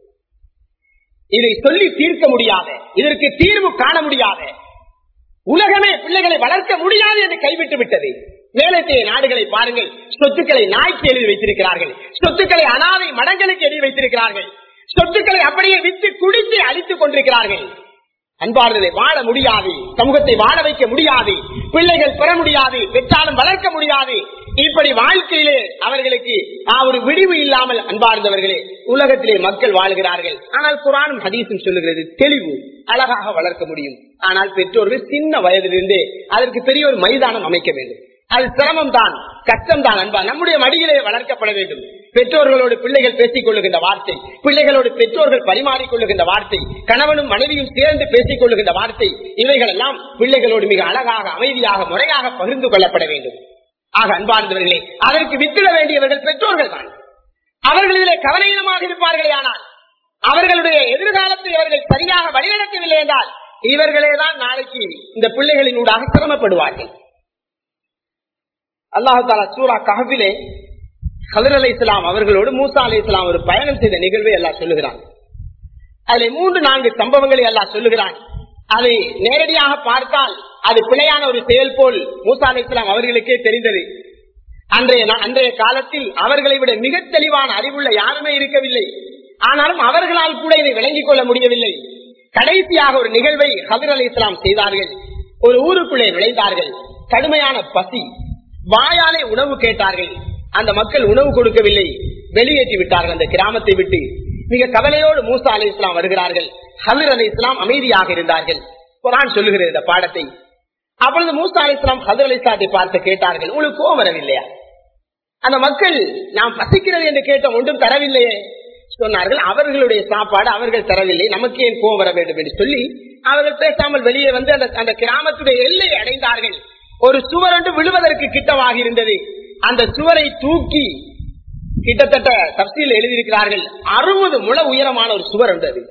இதை சொல்லி தீர்க்க முடியாத, இதற்கு தீர்வு காண முடியாத, உலகமே பிள்ளைகளை வளர்க்க முடியாது என்று கைவிட்டு விட்டது. மேலத்தைய நாடுகளை பாருங்கள், சொத்துக்களை நாய்க்கு எழுதி வைத்திருக்கிறார்கள், சொத்துக்களை அனாதை மடங்களுக்கு எழுதி வைத்திருக்கிறார்கள், சொத்துக்களை அப்படியே வித்து குடித்து அழித்துக் கொண்டிருக்கிறார்கள். அன்பார்ந்ததை வாழ முடியாது, சமூகத்தை வாழ வைக்க முடியாது, பிள்ளைகள் பெற முடியாது, பெற்றாலும் வளர்க்க முடியாது. இப்படி வாழ்க்கையிலே அவர்களுக்கு ஒரு விடிவு இல்லாமல் அன்பார்ந்தவர்களே உலகத்திலே மக்கள் வாழ்கிறார்கள். ஆனால் குர்ஆனும் ஹதீஸும் சொல்லுகிறது, தெளிவு அழகாக வளர்க்க முடியும். ஆனால் பெற்றோர்கள் சின்ன வயதிலிருந்தே அதற்கு பெரிய ஒரு மைதானம் அமைக்க வேண்டும். அது சிரமம் தான், கஷ்டம் தான். அன்பா நம்முடைய மடியிலே வளர்க்கப்பட வேண்டும். பெற்றோர்களோடு பிள்ளைகள் பேசிக் கொள்ளுகின்ற வார்த்தை, பிள்ளைகளோடு பெற்றோர்கள் பரிமாறிக் கொள்ளுகின்ற வார்த்தை, கணவனும் மனைவியும் சேர்ந்து பேசிக் கொள்ளுகின்ற வார்த்தை, இவைகள் எல்லாம் பிள்ளைகளோடு மிக அழகாக அமைதியாக முறையாக பகிர்ந்து கொள்ளப்பட வேண்டும். ஆக அன்பார்ந்தவர்களே, அதற்கு வித்திட வேண்டியவர்கள் பெற்றோர்கள் தான். அவர்களிலே கவனீனமாக இருப்பார்களே ஆனால் அவர்களுடைய எதிர்காலத்தை அவர்கள் சரியாக வழிநடத்தவில்லை என்றால் இவர்களேதான் நாளைக்கு இந்த பிள்ளைகளினூடாக சிரமப்படுவார்கள். அல்லாஹு தஆலா சூரா கஹ்ஃபிலே ஹதர் அலைஹிஸ்ஸலாம் அவர்களோடு மூசா அலைஹிஸ்ஸலாம் ஒரு பயணம் செய்த நிகழ்வை அல்லாஹ் சொல்லுகிறான். அதில் மூன்று நான்கு சம்பவங்களை அல்லாஹ் சொல்லுகிறான். அதை நேரடியாக பார்த்தால் அது பிழையான ஒரு செயல் போல் மூசா அலைஹிஸ்ஸலாம் அவர்களுக்கே தெரிந்தது. அன்றைய அன்றைய காலத்தில் அவர்களை விட மிக தெளிவான அறிவுள்ள யாருமே இருக்கவில்லை. ஆனாலும் அவர்களால் கூட இதை விளங்கிக் கொள்ள முடியவில்லை. கடைசியாக ஒரு நிகழ்வை ஹதர் அலைஹிஸ்ஸலாம் செய்தார்கள். ஒரு ஊருக்குள்ளே நுழைந்தார்கள். கடுமையான பசி, வாயாலே உணவு கேட்டார்கள். அந்த மக்கள் உணவு கொடுக்கவில்லை, வெளியேற்றி விட்டார்கள் அந்த கிராமத்தை விட்டு. மிக கவலையோடு மூசா அலைஹிஸ்ஸலாம் வருகிறார்கள். ஹதர் அலைஹிஸ்ஸலாம் அமைதியாக இருந்தார்கள். குர்ஆன் சொல்லுகிறது இந்த பாடத்தை. அப்பொழுது மூசா அலைஹிஸ்ஸலாம் ஹதர் அலைஹிஸ்ஸலாத்தை பார்த்து கேட்டார்கள், உங்களுக்கு கோபம் வரவில்லையா? அந்த மக்கள் நாம் பசிக்கிறது என்று கேட்டோம், ஒன்றும் தரவில்லையே. சொன்னார்கள், அவர்களுடைய சாப்பாடு அவர்கள் தரவில்லை, நமக்கு ஏன் கோபம் வர வேண்டும் என்று சொல்லி அவர்கள் பேசாமல் வெளியே வந்து அந்த அந்த கிராமத்துடைய எல்லையை அடைந்தார்கள். ஒரு சுவர் ஒன்று விழுவதற்கு கிட்டமாக இருந்தது. அந்த சுவரை தூக்கி, கிட்டத்தட்ட தப்சீல் எழுதியிருக்கிறார்கள், அறுபது முழ உயரமான ஒரு சுவர் இருந்தது.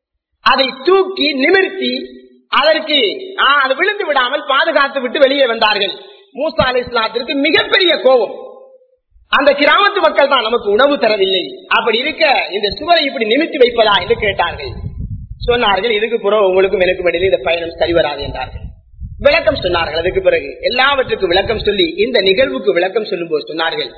அதை தூக்கி நிமிர்த்தி அதற்கு அது விழுந்து விடாமல் பாதுகாத்து விட்டு வெளியே வந்தார்கள். மூசா அலைஹிஸ்ஸலாத்திற்கு மிகப்பெரிய கோபம். அந்த கிராமத்து மக்கள் தான் நமக்கு உணவு தரவில்லை, அப்படி இருக்க இந்த சுவரை இப்படி நிமித்தி வைப்பதா என்று கேட்டார்கள். சொன்னார்கள், இதுக்கு பிறகு உங்களுக்கும் எனக்கும் இடையிலே இந்த பயணம் சரிவராது என்றார்கள். விளக்கம் சொன்னார்கள். அதுக்கு பிறகு எல்லாவற்றுக்கும் விளக்கம் சொல்லி இந்த நிகழ்வுக்கு விளக்கம் சொல்லும் போது சொன்னார்கள்,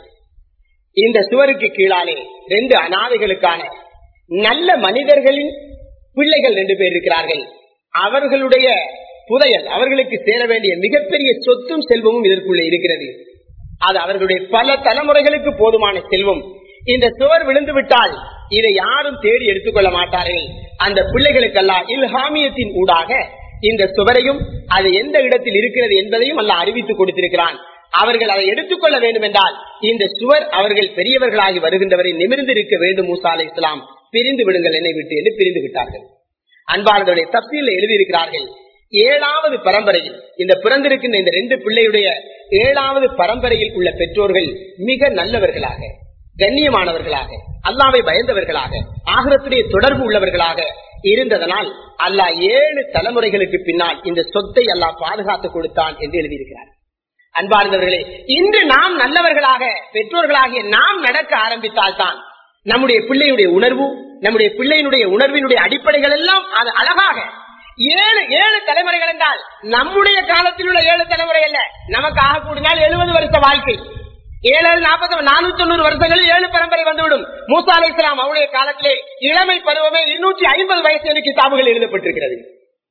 இந்த சுவருக்கு கீழாலே ரெண்டு அனாதைகளுக்கான நல்ல மனிதர்களின் பிள்ளைகள் ரெண்டு பேர் இருக்கிறார்கள். அவர்களுடைய புதையல், அவர்களுக்கு சேர வேண்டிய மிகப்பெரிய சொத்தும் செல்வமும் இதற்குள்ளே இருக்கிறது. அது அவர்களுடைய பல தலைமுறைகளுக்கு போதுமான செல்வம். இந்த சுவர் விழுந்து விட்டால் இதை யாரும் தேடி எடுத்துக்கொள்ள மாட்டார்கள். அந்த பிள்ளைகளுக்கெல்லாம் இல்ஹாமியத்தின் ஊடாக இந்த சுவரையும் அது எந்த இடத்தில் இருக்கிறது என்பதையும் அல்லாஹ் அறிவித்துக் கொடுத்திருக்கிறான். அவர்கள் அதை எடுத்துக்கொள்ள வேண்டும் என்றால் இந்த சுவர் அவர்கள் பெரியவர்களாகி வருகின்றவரை நிமிர்ந்து இருக்க வேண்டும். மூசா அலைஹிஸ்ஸலாம், பிரிந்து விடுங்கள் என்னை விட்டு என்று பிரிந்து விட்டார்கள். அன்பானவர்களுடைய தப்சீலில் எழுதியிருக்கிறார்கள், ஏழாவது பரம்பரையில் இந்த பிறந்திருக்கின்ற இந்த ரெண்டு பிள்ளையுடைய ஏழாவது பரம்பரையில் உள்ள பெற்றோர்கள் மிக நல்லவர்களாக, கண்ணியமானவர்களாக, அல்லாஹ்வை பயந்தவர்களாக, ஆகிரத்துடைய தொடர்பு உள்ளவர்களாக இருந்ததனால் அல்லாஹ் ஏழு தலைமுறைகளுக்கு பின்னால் இந்த சொத்தை அல்லாஹ் பாதுகாத்து கொடுத்தான் என்று எழுதியிருக்கிறார். அன்பார்ந்தவர்களே, இன்று நாம் நல்லவர்களாக பெற்றோர்களாகிய நாம் நடக்க ஆரம்பித்தால் தான் நம்முடைய பிள்ளையுடைய உணர்வு, நம்முடைய பிள்ளையினுடைய உணர்வினுடைய அடிப்படைகள் எல்லாம் அது அழகாக ஏழு ஏழு தலைமுறைகள் என்றால் நம்முடைய காலத்தில் உள்ள ஏழு தலைமுறை அல்ல. நமக்கு ஆக கூடினால் எழுபது வருஷ வாழ்க்கை, ஏழு நாற்பது நானூத்தி தொண்ணூறு வருஷங்களில் ஏழு பரம்பரை வந்துவிடும். மூசா அலைஹிஸ்ஸலாம் அவருடைய காலத்திலே இளமை பருவமே இருநூற்றி ஐம்பது வயசு என்று கிதாபுகள் எழுதப்பட்டிருக்கிறது.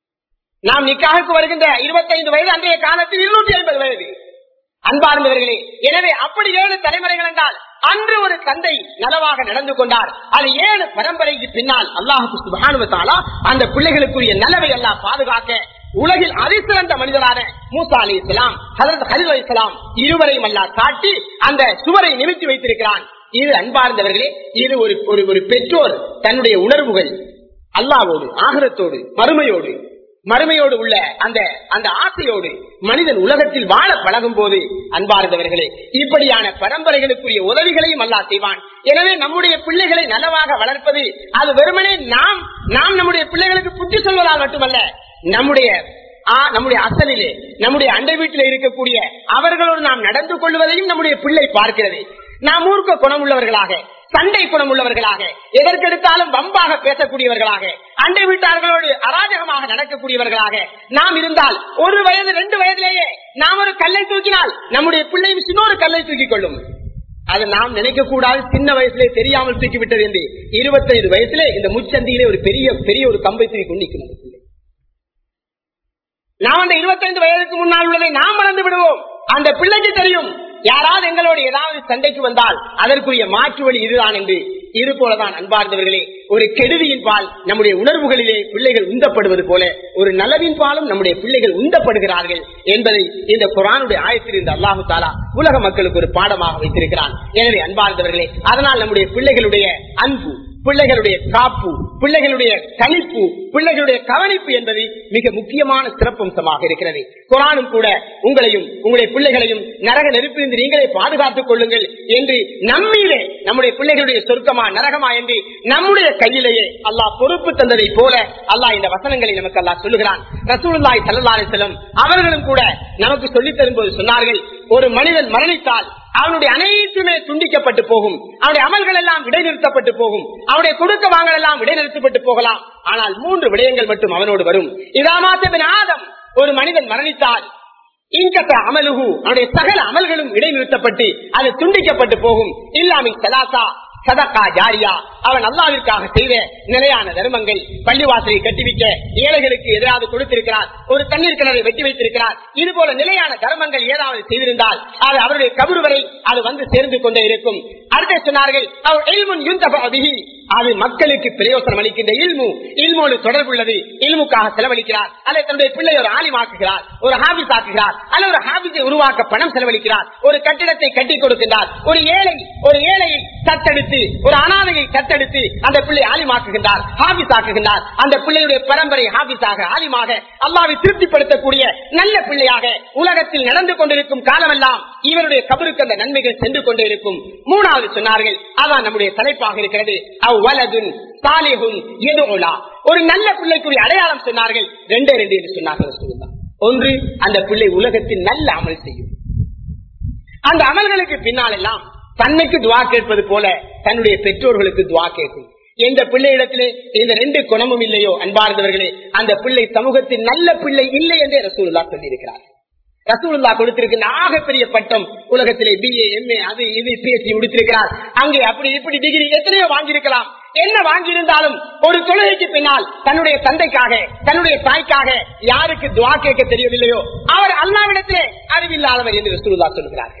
நாம் நிக்காஹுக்கு வருகின்ற இருபத்தி ஐந்து வயது அன்றைய காலத்தில் இருநூற்றி ஐம்பது வயது. அன்பார்ந்தவர்களே, எனவே அப்படி ஏழு தலைமுறைகள் என்றால் அன்று ஒரு தந்தை நலவாக நடந்து கொண்டார். அது ஏழு பரம்பரைக்கு பின்னால் அல்லாஹ் சுப்ஹானஹு வ தஆலா அந்த பிள்ளைகளுக்குரிய நலவை அல்லாஹ் பாதுகாக்க உலகில் அதிசிறந்த மனிதரான மூசா அலைஹிஸ்ஸலாம், ஹஜ்ரத் ஹலீல் அலைஹிஸ்ஸலாம் இருவரையும் அல்லாஹ் காட்டி அந்த சுவரை நிமித்தி வைத்திருக்கிறான். இது அன்பார்ந்தவர்களே, இது ஒரு ஒரு பெற்றோர் தன்னுடைய உணர்வுகள் அல்லாஹ்வோடு, ஆகிரத்தோடு, மறுமையோடு மறுமையோடு உள்ள அந்த அந்த ஆசையோடு மனிதன் உலகத்தில் வாழ பழகும் போது அன்பார்ந்தவர்களே, இப்படியான பரம்பரைகளுக்குரிய உதவிகளையும் அல்லாஹ் செய்வான். எனவே நம்முடைய பிள்ளைகளை நலவாக வளர்ப்பது அது வெறுமனே நாம் நாம் நம்முடைய பிள்ளைகளுக்கு புத்தி சொல்வதால் மட்டுமல்ல, நம்முடைய நம்முடைய அசலிலே நம்முடைய அண்டை வீட்டில் இருக்கக்கூடிய அவர்களோடு நாம் நடந்து கொள்வதையும் நம்முடைய பிள்ளை பார்க்கிறது. நாம் மூர்க்க குணம் உள்ளவர்களாக, சண்டை குணம் உள்ளவர்களாக, எதற்கெடுத்தாலும் வம்பாக பேசக்கூடியவர்களாக, அண்டை வீட்டார்களோடு அராஜகமாக நடக்கக்கூடியவர்களாக நாம் இருந்தால் ஒரு வயது ரெண்டு வயதிலேயே நாம் ஒரு கல்லை தூக்கினால் நம்முடைய பிள்ளையும் சின்னொரு கல்லை தூக்கிக் கொள்ளும். அது நாம் நினைக்க கூடாது, சின்ன வயசுலே தெரியாமல் தூக்கிவிட்டது என்று இருபத்தைந்து வயசுலே இந்த முச்சந்தியிலே ஒரு பெரிய பெரிய ஒரு கம்பை தூக்கி கொண்டிருக்கிறது பிள்ளை. நாம் அந்த இருபத்தைந்து வயதுக்கு முன்னால் உள்ளதை நாம் மறந்து விடுவோம். அந்த பிள்ளைக்கு தெரியும், யாராவது எங்களோடு ஏதாவது சண்டைக்கு வந்தால் அதற்குரிய மாற்று வழி இதுதான் என்று. இது போலதான் அன்பார்ந்தவர்களே, ஒரு கெடுதியின் பால் நம்முடைய உணர்வுகளிலே பிள்ளைகள் உந்தப்படுவது போல ஒரு நலவின் பாலும் நம்முடைய பிள்ளைகள் உந்தப்படுகிறார்கள் என்பதை இந்த குர்ஆனுடைய ஆயத்தில் இந்த அல்லாஹு தஆலா உலக மக்களுக்கு ஒரு பாடமாக வைத்திருக்கிறான். எனவே அன்பார்ந்தவர்களே, அதனால் நம்முடைய பிள்ளைகளுடைய அன்பு, பிள்ளைகளுடைய காப்பு, பிள்ளைகளுடைய கணிப்பு, பிள்ளைகளுடைய கவனிப்பு என்பது மிக முக்கியமான சிறப்பம்சமாக இருக்கிறது. குர்ஆனும் கூட உங்களையும் உங்களுடைய பிள்ளைகளையும் நரக நெருப்பிலிருந்து நீங்களே பாதுகாத்துக் கொள்ளுங்கள் என்று நம்மீதே நம்முடைய பிள்ளைகளுடைய சொர்க்கமா நரகமா என்று நம்முடைய கையிலேயே அல்லாஹ் பொறுப்பு தந்ததை போல அல்லாஹ் இந்த வசனங்களை நமக்கு அல்லாஹ் சொல்லுகிறான். ரசூலுல்லாஹி ஸல்லல்லாஹு அலைஹி வஸல்லம் அவர்களும் கூட நமக்கு சொல்லித் தரும்போது சொன்னார்கள், ஒரு மனிதன் மரணித்தால் அவனுடைய அனைத்துமே துண்டிக்கப்பட்டு போகும், அவனுடைய அமல்கள் எல்லாம் இடைநிறுத்தப்பட்டு போகும், அவனுடைய கொடுக்க வாங்கல் எல்லாம் இடைநிறுத்தப்பட்டு போகலாம். ஆனால் மூன்று விடயங்கள் மட்டும் அவனோடு வரும். இதாமாத்த ஆதம், ஒரு மனிதன் மரணித்தால் இன்கத்த அமலுகு, அவனுடைய சகல அமல்களும் இடைநிறுத்தப்பட்டு அது துண்டிக்கப்பட்டு போகும். இல்லாமின் சலாசா சதகா ஜாரியா, அவன் அல்லாஹ்விற்காக செய்த நிலையான தர்மங்கள், பள்ளிவாசலை கட்டிவிக்க ஏழைகளுக்கு எதிராக கொடுத்திருக்கிறார், ஒரு தண்ணீர் கிணறை வெட்டி வைத்திருக்கிறார், இது போல நிலையான தர்மங்கள் ஏதாவது செய்திருந்தால் அது அவருடைய கபர் வரை அது வந்து சேர்ந்து கொண்டே இருக்கும். அடுத்த சொன்னார்கள், அது மக்களுக்கு பிரயோசனம் அளிக்கின்ற இல்மு, இல்மோடு தொடர்புள்ளது, இல்முக்காக செலவழிக்கிறார், அல்லது தன்னுடைய பிள்ளை ஒரு ஆலிமாக்குகிறார், ஒரு ஹாபிஸ் ஆக்குகிறார், அல்லது ஒரு ஹாபிஸை உருவாக்க பணம் செலவழிக்கிறார், ஒரு கட்டிடத்தை கட்டி கொடுக்கின்றார், ஒரு ஏழை ஒரு ஏழையை தத்தெடுத்து ஒரு அனாதையை தத்தெடுத்து அந்த பிள்ளை ஆலிமாக்குகின்றார், ஹாபிஸ் ஆக்குகின்றார், அந்த பிள்ளையுடைய பரம்பரை ஹாபிஸாக ஆலிமாக அல்லாஹ்வை திருப்திப்படுத்தக்கூடிய நல்ல பிள்ளையாக உலகத்தில் நடந்து கொண்டிருக்கும் காலமெல்லாம் இவருடைய கபருக்கு அந்த நன்மைகள் சென்று கொண்டே இருக்கும். மூணாவது சொன்னார்கள், அதான் நம்முடைய தலைப்பாக இருக்கிறது, அவ்வலதுன் சாலிஹுன் யதுஉலா, ஒரு நல்ல பிள்ளைக்குரிய அடையாளம் சொன்னார்கள். ரெண்டே ரெண்டு என்று சொன்னார்கள். ஒன்று, அந்த பிள்ளை உலகத்தில் நல்ல அமல் செய்யும், அந்த அமல்களுக்கு பின்னால் எல்லாம் தன்னைக்கு துவா கேட்பது போல தன்னுடைய பெற்றோர்களுக்கு துவா கேட்கும். எந்த பிள்ளையிடத்திலே இந்த ரெண்டு குணமும் இல்லையோ அன்பார்ந்தவர்களே, அந்த பிள்ளை சமூகத்தில் நல்ல பிள்ளை இல்லை என்றே ரசூலுல்லாஹ் சொல்லியிருக்கிறார். ரசூலுல்லாஹ் கொடுத்திருக்கிற ஆகப்பெரிய பட்டம் உலகத்திலே பிஏ எம்ஏ அது இது பிஎச்டி முடித்திருக்கிறார். அங்கே அப்படி இப்படி டிகிரி எத்தனையோ வாங்கியிருக்கலாம். என்ன வாங்கியிருந்தாலும் ஒரு தொழுகைக்கு பின்னால் தன்னுடைய தந்தைக்காக தன்னுடைய தாய்க்காக யாருக்கு துவா கேட்க தெரியவில்லையோ அவர் அல்லாஹ்விடத்திலே அறிவில்லாதவர் என்று ரசூலுல்லாஹ் சொல்கிறார்கள்.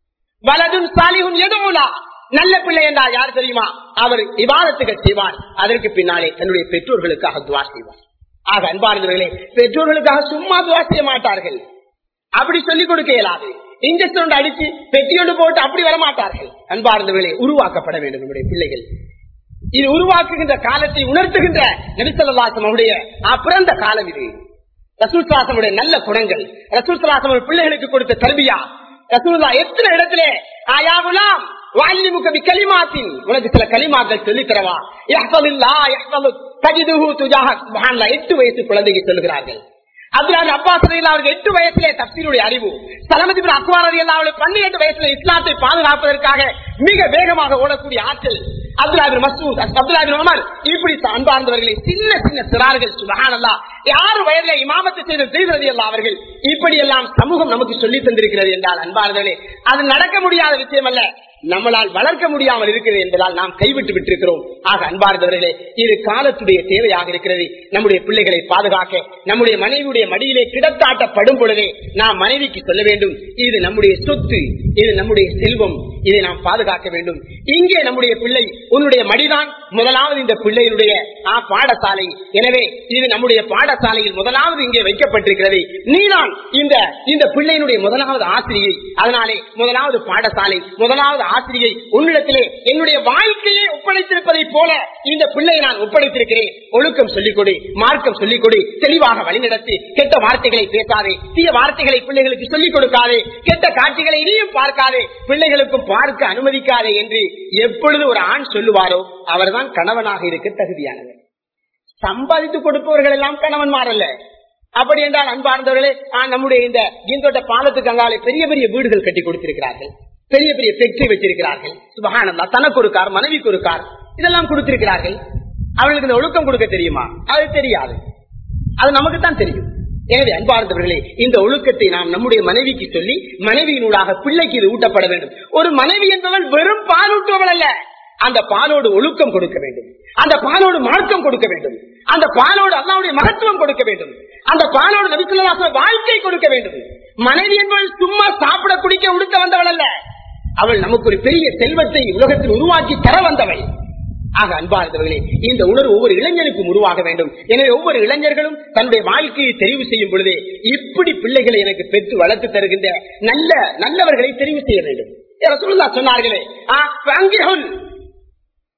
வலதுன் சாலிஹுன் யதுஉலா, நல்ல பிள்ளை என்றால் யார் தெரியுமா? அவர் இபாதத்துகள் செய்வார், அதற்கு பின்னாலே தன்னுடைய பெற்றோர்களுக்காக துவா செய்வார். ஆக அன்பார்ந்தவர்களே, பெற்றோர்களுக்காக சும்மா துவா செய்ய மாட்டார்கள், அப்படி சொல்லிக் கொடுக்க இயலாது. இன்ஜெக்ஷன் அடிச்சு பெட்டியோடு போட்டு அப்படி வரமாட்டார்கள். அன்பார்ந்தவர்களே, உருவாக்கப்பட வேண்டும் நம்முடைய பிள்ளைகள். இது உருவாக்குகின்ற காலத்தை உணர்த்துகின்ற நபி ஸல்லல்லாஹு அலைஹி வஸல்லம் உடைய பிறந்த காலம் இது. ரசூல் ஸல்லல்லாஹு அலைஹி வஸல்லம் நல்ல குணங்கள், ரசூல் ஸல்லல்லாஹு அலைஹி வஸல்லம் பிள்ளைகளுக்கு கொடுத்த தர்பியா, ரசூலுல்லாஹ் எத்தனை இடத்திலே ஆயா குலாம் வஅல்லிமுக பிகலிமாத்தின், உனக்கு சில கலிமாக்கள் சொல்லி தரவா, யஹ்ஃபதுல்லாஹ் யஹ்ஃபதுக் தஜிதுஹு துஜாஹக், சுப்ஹானல்லாஹ், எட்டு வயசு குழந்தைக்கு சொல்லுகிறார்கள். அப்துல்லாஹ் அப்பாஸ் ரலியல்லாஹு அவர்கள் எட்டு வயசிலே தஃப்சீருடைய அறிவு, ஸலமத் இப்னு அக்வா ரலியல்லாஹு அவர்கள் பன்னிரண்டு வயசிலே இஸ்லாத்தை பாதுகாப்பதற்காக மிக வேகமாக ஓடக்கூடிய ஆற்றல், Abdullah ibn Masud, Abdullah ibn Umar, இப்படி அன்பார்ந்தவர்களே சின்ன சின்ன சிறார்கள், சுப்ஹானல்லாஹ், ஆறு வயதிலே இமாமத்து செய்த ஸைத் ரலியல்லாஹு அவர்கள், இப்படி எல்லாம் சமூகம் நமக்கு சொல்லி தந்திருக்கிறது என்றால் அன்பார்ந்தவர்களே, அது நடக்க முடியாத விஷயம் அல்ல, நம்மளால் வளர்க்க முடியாமல் இருக்கிறது என்பதால் நாம் கைவிட்டு விட்டிருக்கிறோம். ஆக அன்பார்ந்தவர்களே, இது காலத்துடைய தேவையாக இருக்கிறது. நம்முடைய பிள்ளைகளை பாதுகாக்க நம்முடைய மனைவியுடைய மடியிலே கிடத்தாட்டப்படும் பொழுதே நாம் மனைவிக்கு சொல்ல வேண்டும், இது நம்முடைய சொத்து, இது நம்முடைய செல்வம், இதை நாம் பாதுகாக்க வேண்டும். இங்கே நம்முடைய பிள்ளை உன்னுடைய மடிதான் முதலாவது இந்த பிள்ளையினுடைய பாடசாலை, எனவே இது நம்முடைய பாடசாலையில் முதலாவது இங்கே வைக்கப்பட்டிருக்கிறது, நீதான் இந்த இந்த பிள்ளையினுடைய முதலாவது ஆசிரியை, அதனாலே முதலாவது பாடசாலை முதலாவது ஆசிரியை உன்னிடத்திலே என்னுடைய வாழ்க்கையை ஒப்படைத்திருப்பதை போல இந்த பிள்ளையை நான் ஒப்படைத்திருக்கிறேன். ஒழுக்கம் சொல்லிக் கொடு, மார்க்கம் சொல்லிக் கொடு, தெளிவாக வழிநடத்தி, கெட்ட வார்த்தைகளை பேசாதே, தீய வார்த்தைகளை பிள்ளைகளுக்கு சொல்லிக் கொடுக்காதே, கெட்ட காட்சிகளை இனியும் பார்க்காதே, பிள்ளைகளுக்கும் பார்க்க அனுமதிக்காதே என்று எப்பொழுது ஒரு ஆண் சொல்லுவாரோ அவர்தான் கணவனாக இருக்க தகுதியானவர். சம்பாதித்து கொடுப்பவர்கள் எல்லாம் கணவன்மார் அல்ல. அப்படி என்றால் அன்பார்ந்தவர்களே, நம்முடைய இந்த கீந்தோட்ட பாலத்துக்கு அங்காலே பெரிய பெரிய வீடுகள் கட்டி கொடுத்திருக்கிறார்கள், பெரிய பெரிய ஃபேக்டரி வச்சிருக்கிறார்கள். சுப்ஹானல்லாஹ், தனக்கு ஒரு கார், மனைவிக்கு ஒரு கார், இதெல்லாம் கொடுத்திருக்கிறார்கள். அவர்களுக்கு இந்த ஒழுக்கம் கொடுக்க தெரியுமா? அது தெரியாது, அது நமக்கு தான் தெரியும். எனவே அன்பார்ந்தவர்களே, இந்த ஒழுக்கத்தை நாம் நம்முடைய மனைவிக்கு சொல்லி மனைவியினூடாக பிள்ளைக்கு இது ஊட்டப்பட வேண்டும். ஒரு மனைவி என்பவள் வெறும் பாலூட்டுவள் அல்ல, அந்த பாலோடு ஒழுக்கம் கொடுக்க வேண்டும், அந்த பாலோடு மார்க்கம் கொடுக்க வேண்டும், அந்த பாலோடு அல்லாஹ்வுடைய மகத்துவம் கொடுக்க வேண்டும், அந்த பாலோடு நபி ஸல்லல்லாஹு அலைஹி வஸல்லம் வாழ்க்கை கொடுக்க வேண்டும். மனைவி என்பவள் சும்மா சாப்பிட குடிக்க உடுக்க வந்தவள் அல்ல, அவள் நமக்கு ஒரு பெரிய செல்வத்தை உலகத்தில் உருவாக்கி தர வந்தவள். ஆக அன்பார்ந்தவர்களே, இந்த உணர்வு ஒவ்வொரு இளைஞருக்கும் உருவாக வேண்டும். எனவே ஒவ்வொரு இளைஞர்களும் தன்னுடைய வாழ்க்கையை தெரிவு செய்யும் பொழுதே இப்படி பிள்ளைகளை எனக்கு பெற்று வளர்த்து தருகின்ற நல்ல நல்லவர்களை தெரிவு செய்ய வேண்டும். ரசூலுல்லாஹ் சொன்னார்களே,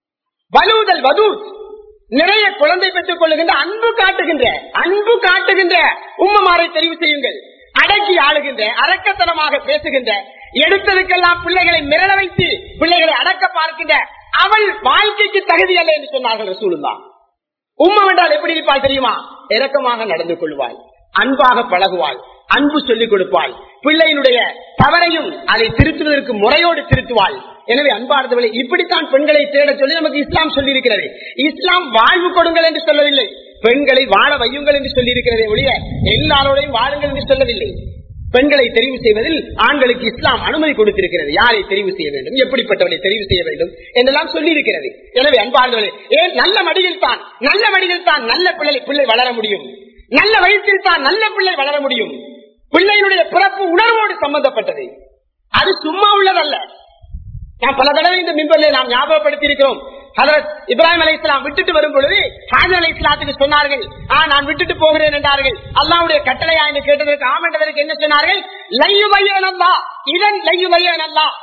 வலுதல் வதூத், நிறைய குழந்தை பெற்றுக் கொள்ளுகின்ற அன்பு காட்டுகின்ற அன்பு காட்டுகின்ற உம்மமாரை தெரிவு செய்யுங்கள். அடக்கி ஆளுகின்ற, அரக்கத்தனமாக பேசுகின்ற, எடுத்ததுக்கெல்லாம் பிள்ளைகளை மிரள வைத்து பிள்ளைகளை அடக்க பார்க்கின்ற அவள் வாழ்க்கைக்கு தகுதி அல்ல என்று சொன்னார்கள் ரசூலுல்லாஹ். உம்மா என்றால் எப்படி இருப்பாள் தெரியுமா? இரக்கமாக நடந்து கொள்வாள், அன்பாக பழகுவாள், அன்பு சொல்லிக் கொடுப்பாள், பிள்ளையினுடைய தவறையும் அதை திருத்துவதற்கு முறையோடு திருத்துவாள். எனவே அன்பார்ந்தவளை இப்படித்தான் பெண்களை தேட சொல்லி நமக்கு இஸ்லாம் சொல்லி இருக்கிறது. இஸ்லாம் வாழ்வு கொடுங்கள் என்று சொல்லவில்லை, பெண்களை வாழ வையுங்கள் என்று சொல்லி இருக்கிறதே ஒழிய எல்லாரோடையும் வாழுங்கள் என்று சொல்லவில்லை. பெண்களை தெரிவு செய்வதில் ஆண்களுக்கு இஸ்லாம் அனுமதி கொடுத்திருக்கிறது. யாரை தெரிவு செய்ய வேண்டும், எப்படிப்பட்டவரை தெரிவு செய்ய வேண்டும் என்றெல்லாம் சொல்லி இருக்கிறது. எனவே அன்பார்ந்தவர்களே, ஏன் நல்ல மடியில் தான் நல்ல மடியில் தான் நல்ல பிள்ளை பிள்ளை வளர முடியும், நல்ல வயசில் தான் நல்ல பிள்ளை வளர முடியும். பிள்ளையினுடைய பிறப்பு உணர்வோடு சம்பந்தப்பட்டது, அது சும்மா உள்ளதல்ல. நான் பல தடவை இந்த மிம்பர்ல நாம் ஞாபகப்படுத்தி இருக்கிறோம். ஹஜ்ரத் இப்ராஹிம் அலைஹிஸ்ஸலாம் விட்டுட்டு வரும் பொழுது ஹாஜர் அலைஹிஸ்ஸலாத்துக்கு சொன்னார்கள், ஆ நான் விட்டுட்டு போகிறேன் என்றார்கள். அல்லாஹ்வுடைய கட்டளையா என்று கேட்டதற்கு ஆம் என்றதற்கு என்ன சொன்னார்கள்? லையுபையனல்லாஹ், இதன் லையுபையனல்லாஹ்.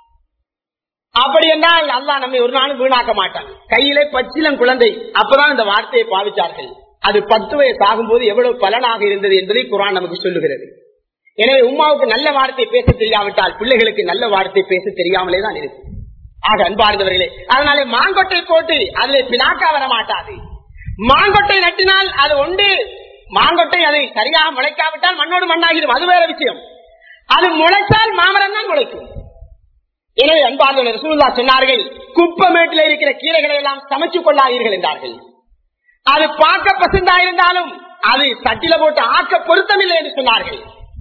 அப்படி என்றால் அல்லாஹ் நம்மை ஒரு நாளும் வீணாக்க மாட்டான். கையிலே பச்சிலம் குழந்தை, அப்பதான் இந்த வார்த்தையை பாவிச்சார்கள். அது பத்து வயசு ஆகும் போது எவ்வளவு பலனாக இருந்தது என்பதை குர்ஆன் நமக்கு சொல்லுகிறது. எனவே உம்மாவுக்கு நல்ல வார்த்தை பேச தெரியாவிட்டால் பிள்ளைகளுக்கு நல்ல வார்த்தை பேச தெரியாமலே தான் இருக்கு. ஆக அன்பார்ந்தவர்களே, அதனாலே மாங்கொட்டை போட்டு அதில் பினாக்கா வர மாட்டாது. மாங்கொட்டை நட்டினால் அது ஒன்று, மாங்கொட்டை அதை சரியாக முளைக்காவிட்டால் மண்ணோடு மண்ணாகிடும், அது வேற விஷயம். அது முளைத்தால் மாமரம் தான் முளைக்கும். எனவே அன்பார்ந்தவர்கள் ரசூலுல்லாஹ் சொன்னார்கள், குப்பமேட்டில் இருக்கிற கீரைகளை எல்லாம் சமைச்சு கொள்ளாதீர்கள் என்றார்கள். அது பார்க்க பசுந்தா இருந்தாலும் அது சட்டில போட்டு ஆக்க பொருத்தமில்லை என்று சொன்னார்கள்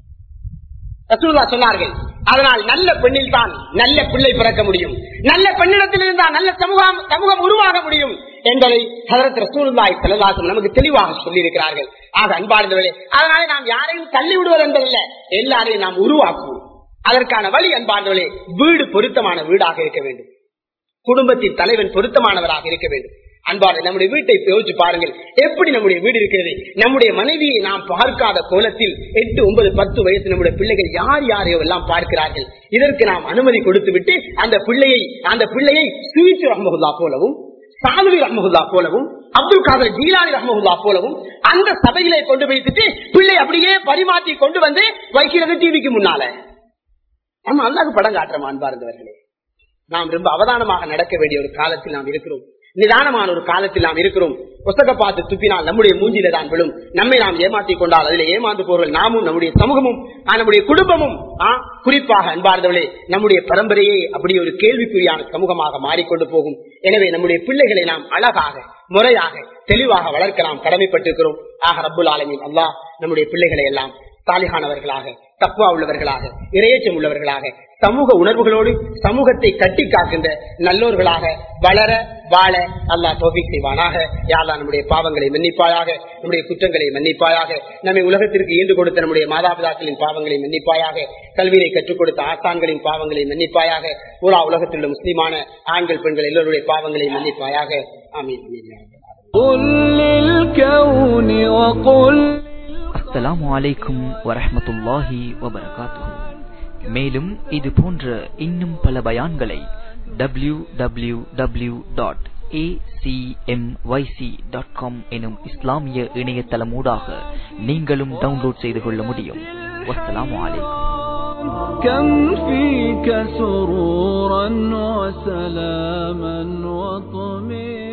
ரசூலுல்லாஹ் சொன்னார்கள். அதனால் நல்ல பெண்ணில் தான் நல்ல பிள்ளை பிறக்க முடியும், நல்ல பெண்ணிடத்தில் இருந்தால் நல்ல சமூகம் சமூகம் உருவாக முடியும் என்பதை ஹஜ்ரத் ரசூலுல்லாஹி ஸல்லல்லாஹு அலைஹி வஸல்லம் நமக்கு தெளிவாக சொல்லி இருக்கிறார்கள். ஆக அன்பார்ந்தவர்களே, அதனால நாம் யாரையும் தள்ளி விடுவது என்பதல்ல, எல்லாரையும் நாம் உருவாக்குவோம். அதற்கான வழி அன்பார்ந்தவர்களே, வீடு பொருத்தமான வீடாக இருக்க வேண்டும், குடும்பத்தின் தலைவன் பொருத்தமானவராக இருக்க வேண்டும். அன்பான நம்முடைய வீட்டை யோசிச்சு பாருங்கள், எப்படி நம்முடைய வீடு இருக்கிறது. நம்முடைய மனைவியை நாம் பார்க்காத கோலத்தில் எட்டு ஒன்பது பத்து வயசு நம்முடைய பிள்ளைகள் யார் யாரையோ எல்லாம் பார்க்கிறார்கள். இதற்கு நாம் அனுமதி கொடுத்து விட்டு அந்த பிள்ளையை அந்த பிள்ளையை சுயிச்சு ரஹ்மத்துல்லா போலவும், சாதுவி ரஹ்மத்துல்லா போலவும், அப்துல் காதர் ஜீலானி ரஹ்மத்துல்லா போலவும் அந்த சபையிலே கொண்டு வைத்துட்டு பிள்ளை அப்படியே பரிமாற்றி கொண்டு வந்து வைக்கிறது டிவிக்கு முன்னால. நம்ம அல்லாஹ்வுக்கு படம் காட்டுறோம். அன்பார்ந்தவர்களே, நாம் ரொம்ப அவதானமாக நடக்க வேண்டிய ஒரு காலத்தில் நாம் இருக்கிறோம், நிதானமான ஒரு காலத்தில் நாம் இருக்கிறோம். புத்தக பார்த்து துப்பினால் நம்முடைய மூஞ்சில தான் விழும். நம்மை நாம் ஏமாற்றிக் கொண்டால் அதில் ஏமாந்து போர்கள் நாமும், நம்முடைய சமூகமும், நம்முடைய குடும்பமும். குறிப்பாக அன்பார்ந்தவர்களே, நம்முடைய பரம்பரையே அப்படி ஒரு கேள்விக்குறியான சமூகமாக மாறிக்கொண்டு போகும். எனவே நம்முடைய பிள்ளைகளை நாம் அழகாக, முறையாக, தெளிவாக வளர்க்க நாம் கடமைப்பட்டிருக்கிறோம். ஆக ரப்புல் ஆலமீன் அல்லாஹ் நம்முடைய பிள்ளைகளை எல்லாம் சாலிஹானவர்களாக, தக்வா உள்ளவர்களாக, இறையச்சம் உள்ளவர்களாக, சமூக உணர்வுகளோடு சமூகத்தை கட்டி காக்கின்ற நல்லோர்களாக வளர வாழ அல்லாஹ் தௌஃபீக் செய்வானாக. யா அல்லாஹ் நம்முடைய பாவங்களை மன்னிப்பாயாக, நம்முடைய குற்றங்களை மன்னிப்பாயாக, நம்மை உலகத்திற்கு ஈண்டு கொடுத்த நம்முடைய மாதாபிதாக்களின் பாவங்களை மன்னிப்பாயாக, கல்வியை கற்றுக் கொடுத்த ஆசான்களின் பாவங்களை மன்னிப்பாயாக, பூரா உலகத்தில் உள்ள முஸ்லிமான ஆண்கள் பெண்கள் எல்லோருடைய பாவங்களை மன்னிப்பாயாக. ஆமீன். அஸ்ஸலாமு அலைக்கும் வரஹ்மத்துல்லாஹி வபரகாத்துஹு. மேலும் இது போன்ற இன்னும் பல பயான்களை W W W dot A C M Y C dot com எனும் இஸ்லாமிய இணையதளமூடாக நீங்களும் டவுன்லோட் செய்து கொள்ள முடியும். வஸ்ஸலாமு அலைக்கும். كم فيك سرورا وسلاما وطمئنا